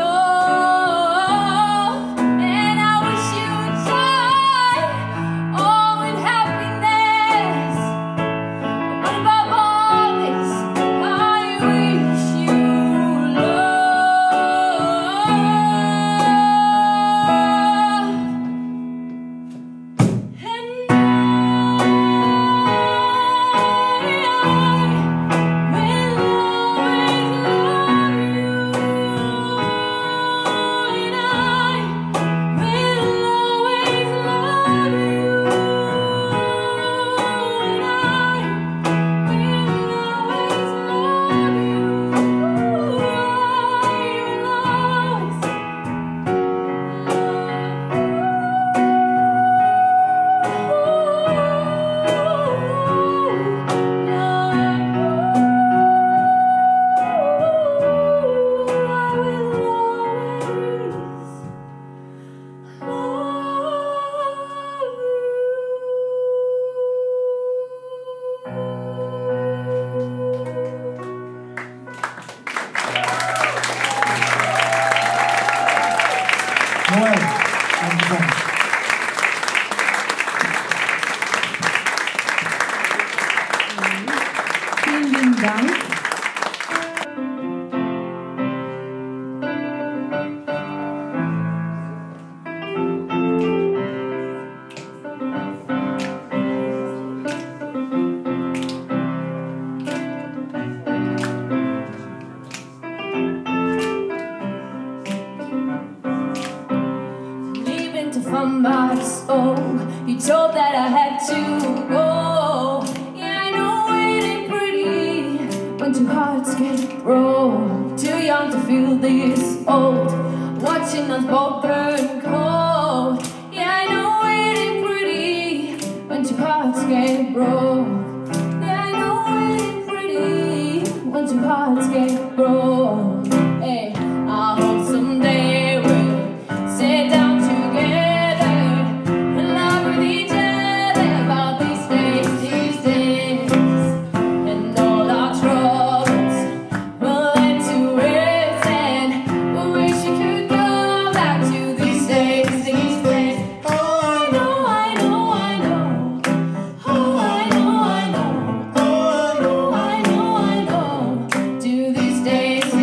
of, and I wish you joy, all with happiness. But above all this, I wish you love. And I will always love you. And I will always love you. And I Joel, Dankeschön. Vielen lieben Dank. Leaving to find my soul. You told that I had to go. Yeah, I know it ain't pretty when two hearts get broke. Too young to feel this old, watching us both burn cold. Yeah, I know it ain't pretty when two hearts get broke. Yeah, I know it ain't pretty when two hearts get broke. Hey, I hope someday we'll sit down together and laugh with each other about these days, these days, and all our troubles will lead to rest, and we wish we could go back to these days, these days. Oh, I know, I know, I know. Oh, I know, I know. Oh, I know, I know, I know. To these days.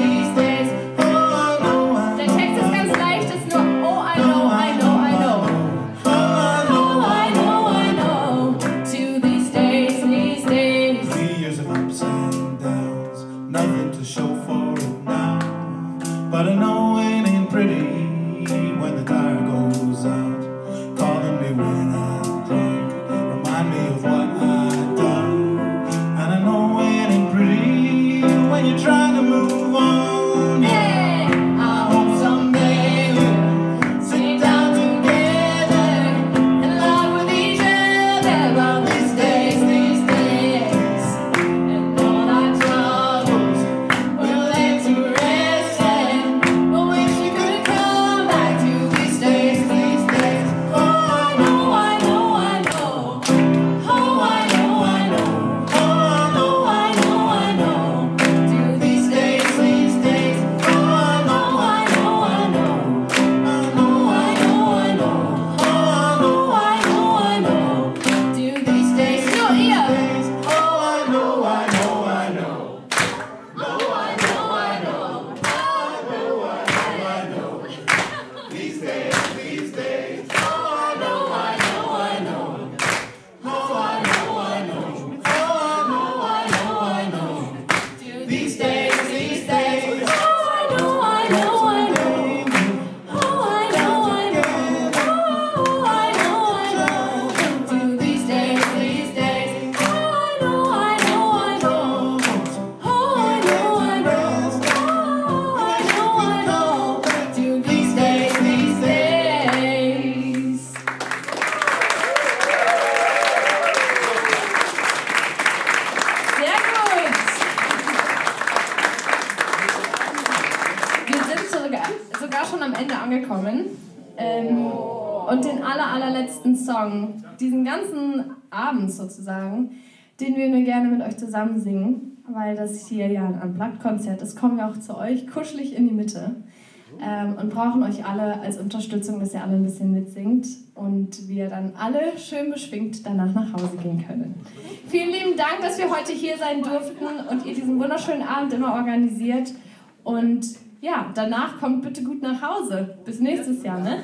Ähm, und den aller, allerletzten Song, diesen ganzen Abend sozusagen, den würden wir gerne mit euch zusammen singen, weil das hier ja ein Unplugged-Konzert ist, kommen wir auch zu euch kuschelig in die Mitte ähm, und brauchen euch alle als Unterstützung, dass ihr alle ein bisschen mitsingt und wir dann alle schön beschwingt danach nach Hause gehen können. Vielen lieben Dank, dass wir heute hier sein durften und ihr diesen wunderschönen Abend immer organisiert. Und ja, danach kommt bitte gut nach Hause. Bis nächstes Jahr, ne?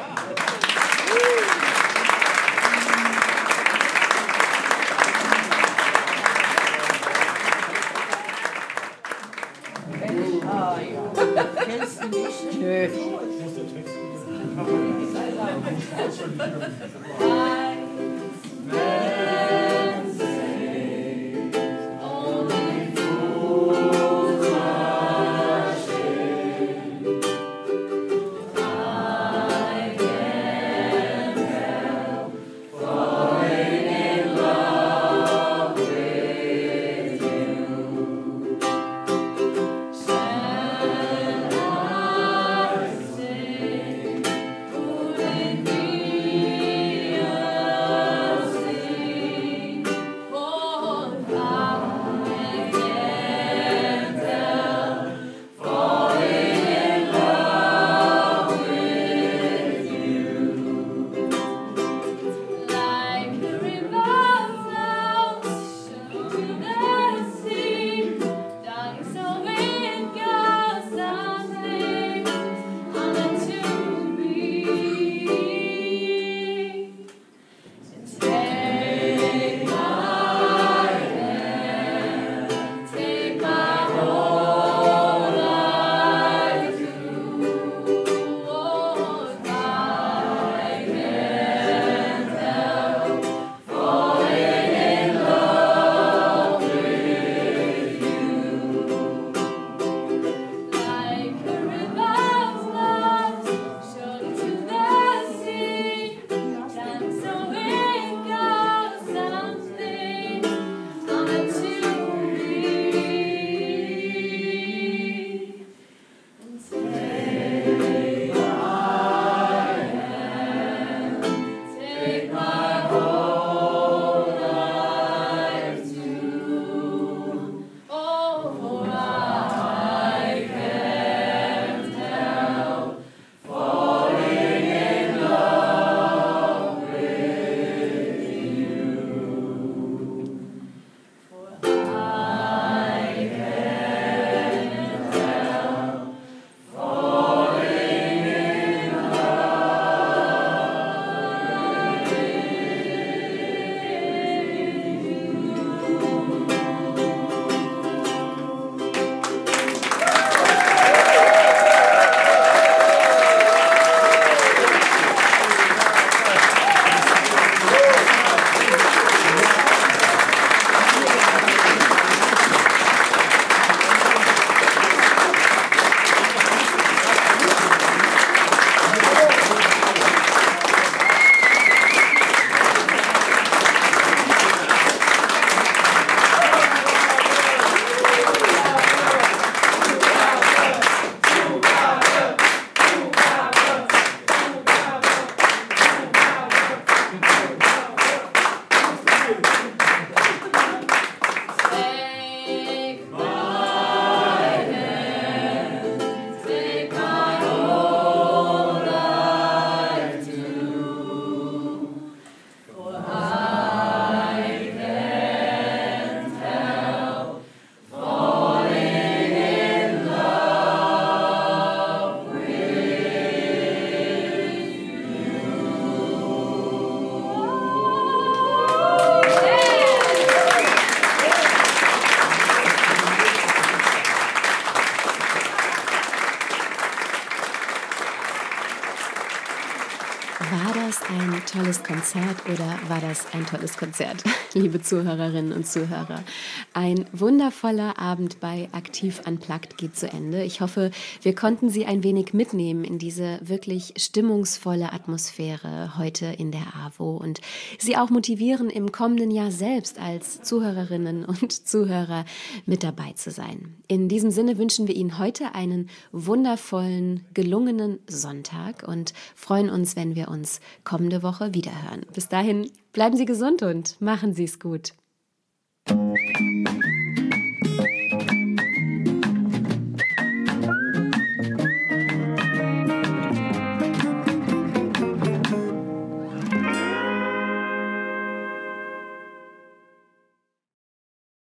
Kennst du nicht? Nö. tolles Konzert oder war das ein tolles Konzert, liebe Zuhörerinnen und Zuhörer? Ein wundervoller Abend bei Aktiv Unplugged geht zu Ende. Ich hoffe, wir konnten Sie ein wenig mitnehmen in diese wirklich stimmungsvolle Atmosphäre heute in der AWO und Sie auch motivieren, im kommenden Jahr selbst als Zuhörerinnen und Zuhörer mit dabei zu sein. In diesem Sinne wünschen wir Ihnen heute einen wundervollen, gelungenen Sonntag und freuen uns, wenn wir uns kommende Woche wiederhören. Bis dahin, bleiben Sie gesund und machen Sie es gut. Thank you.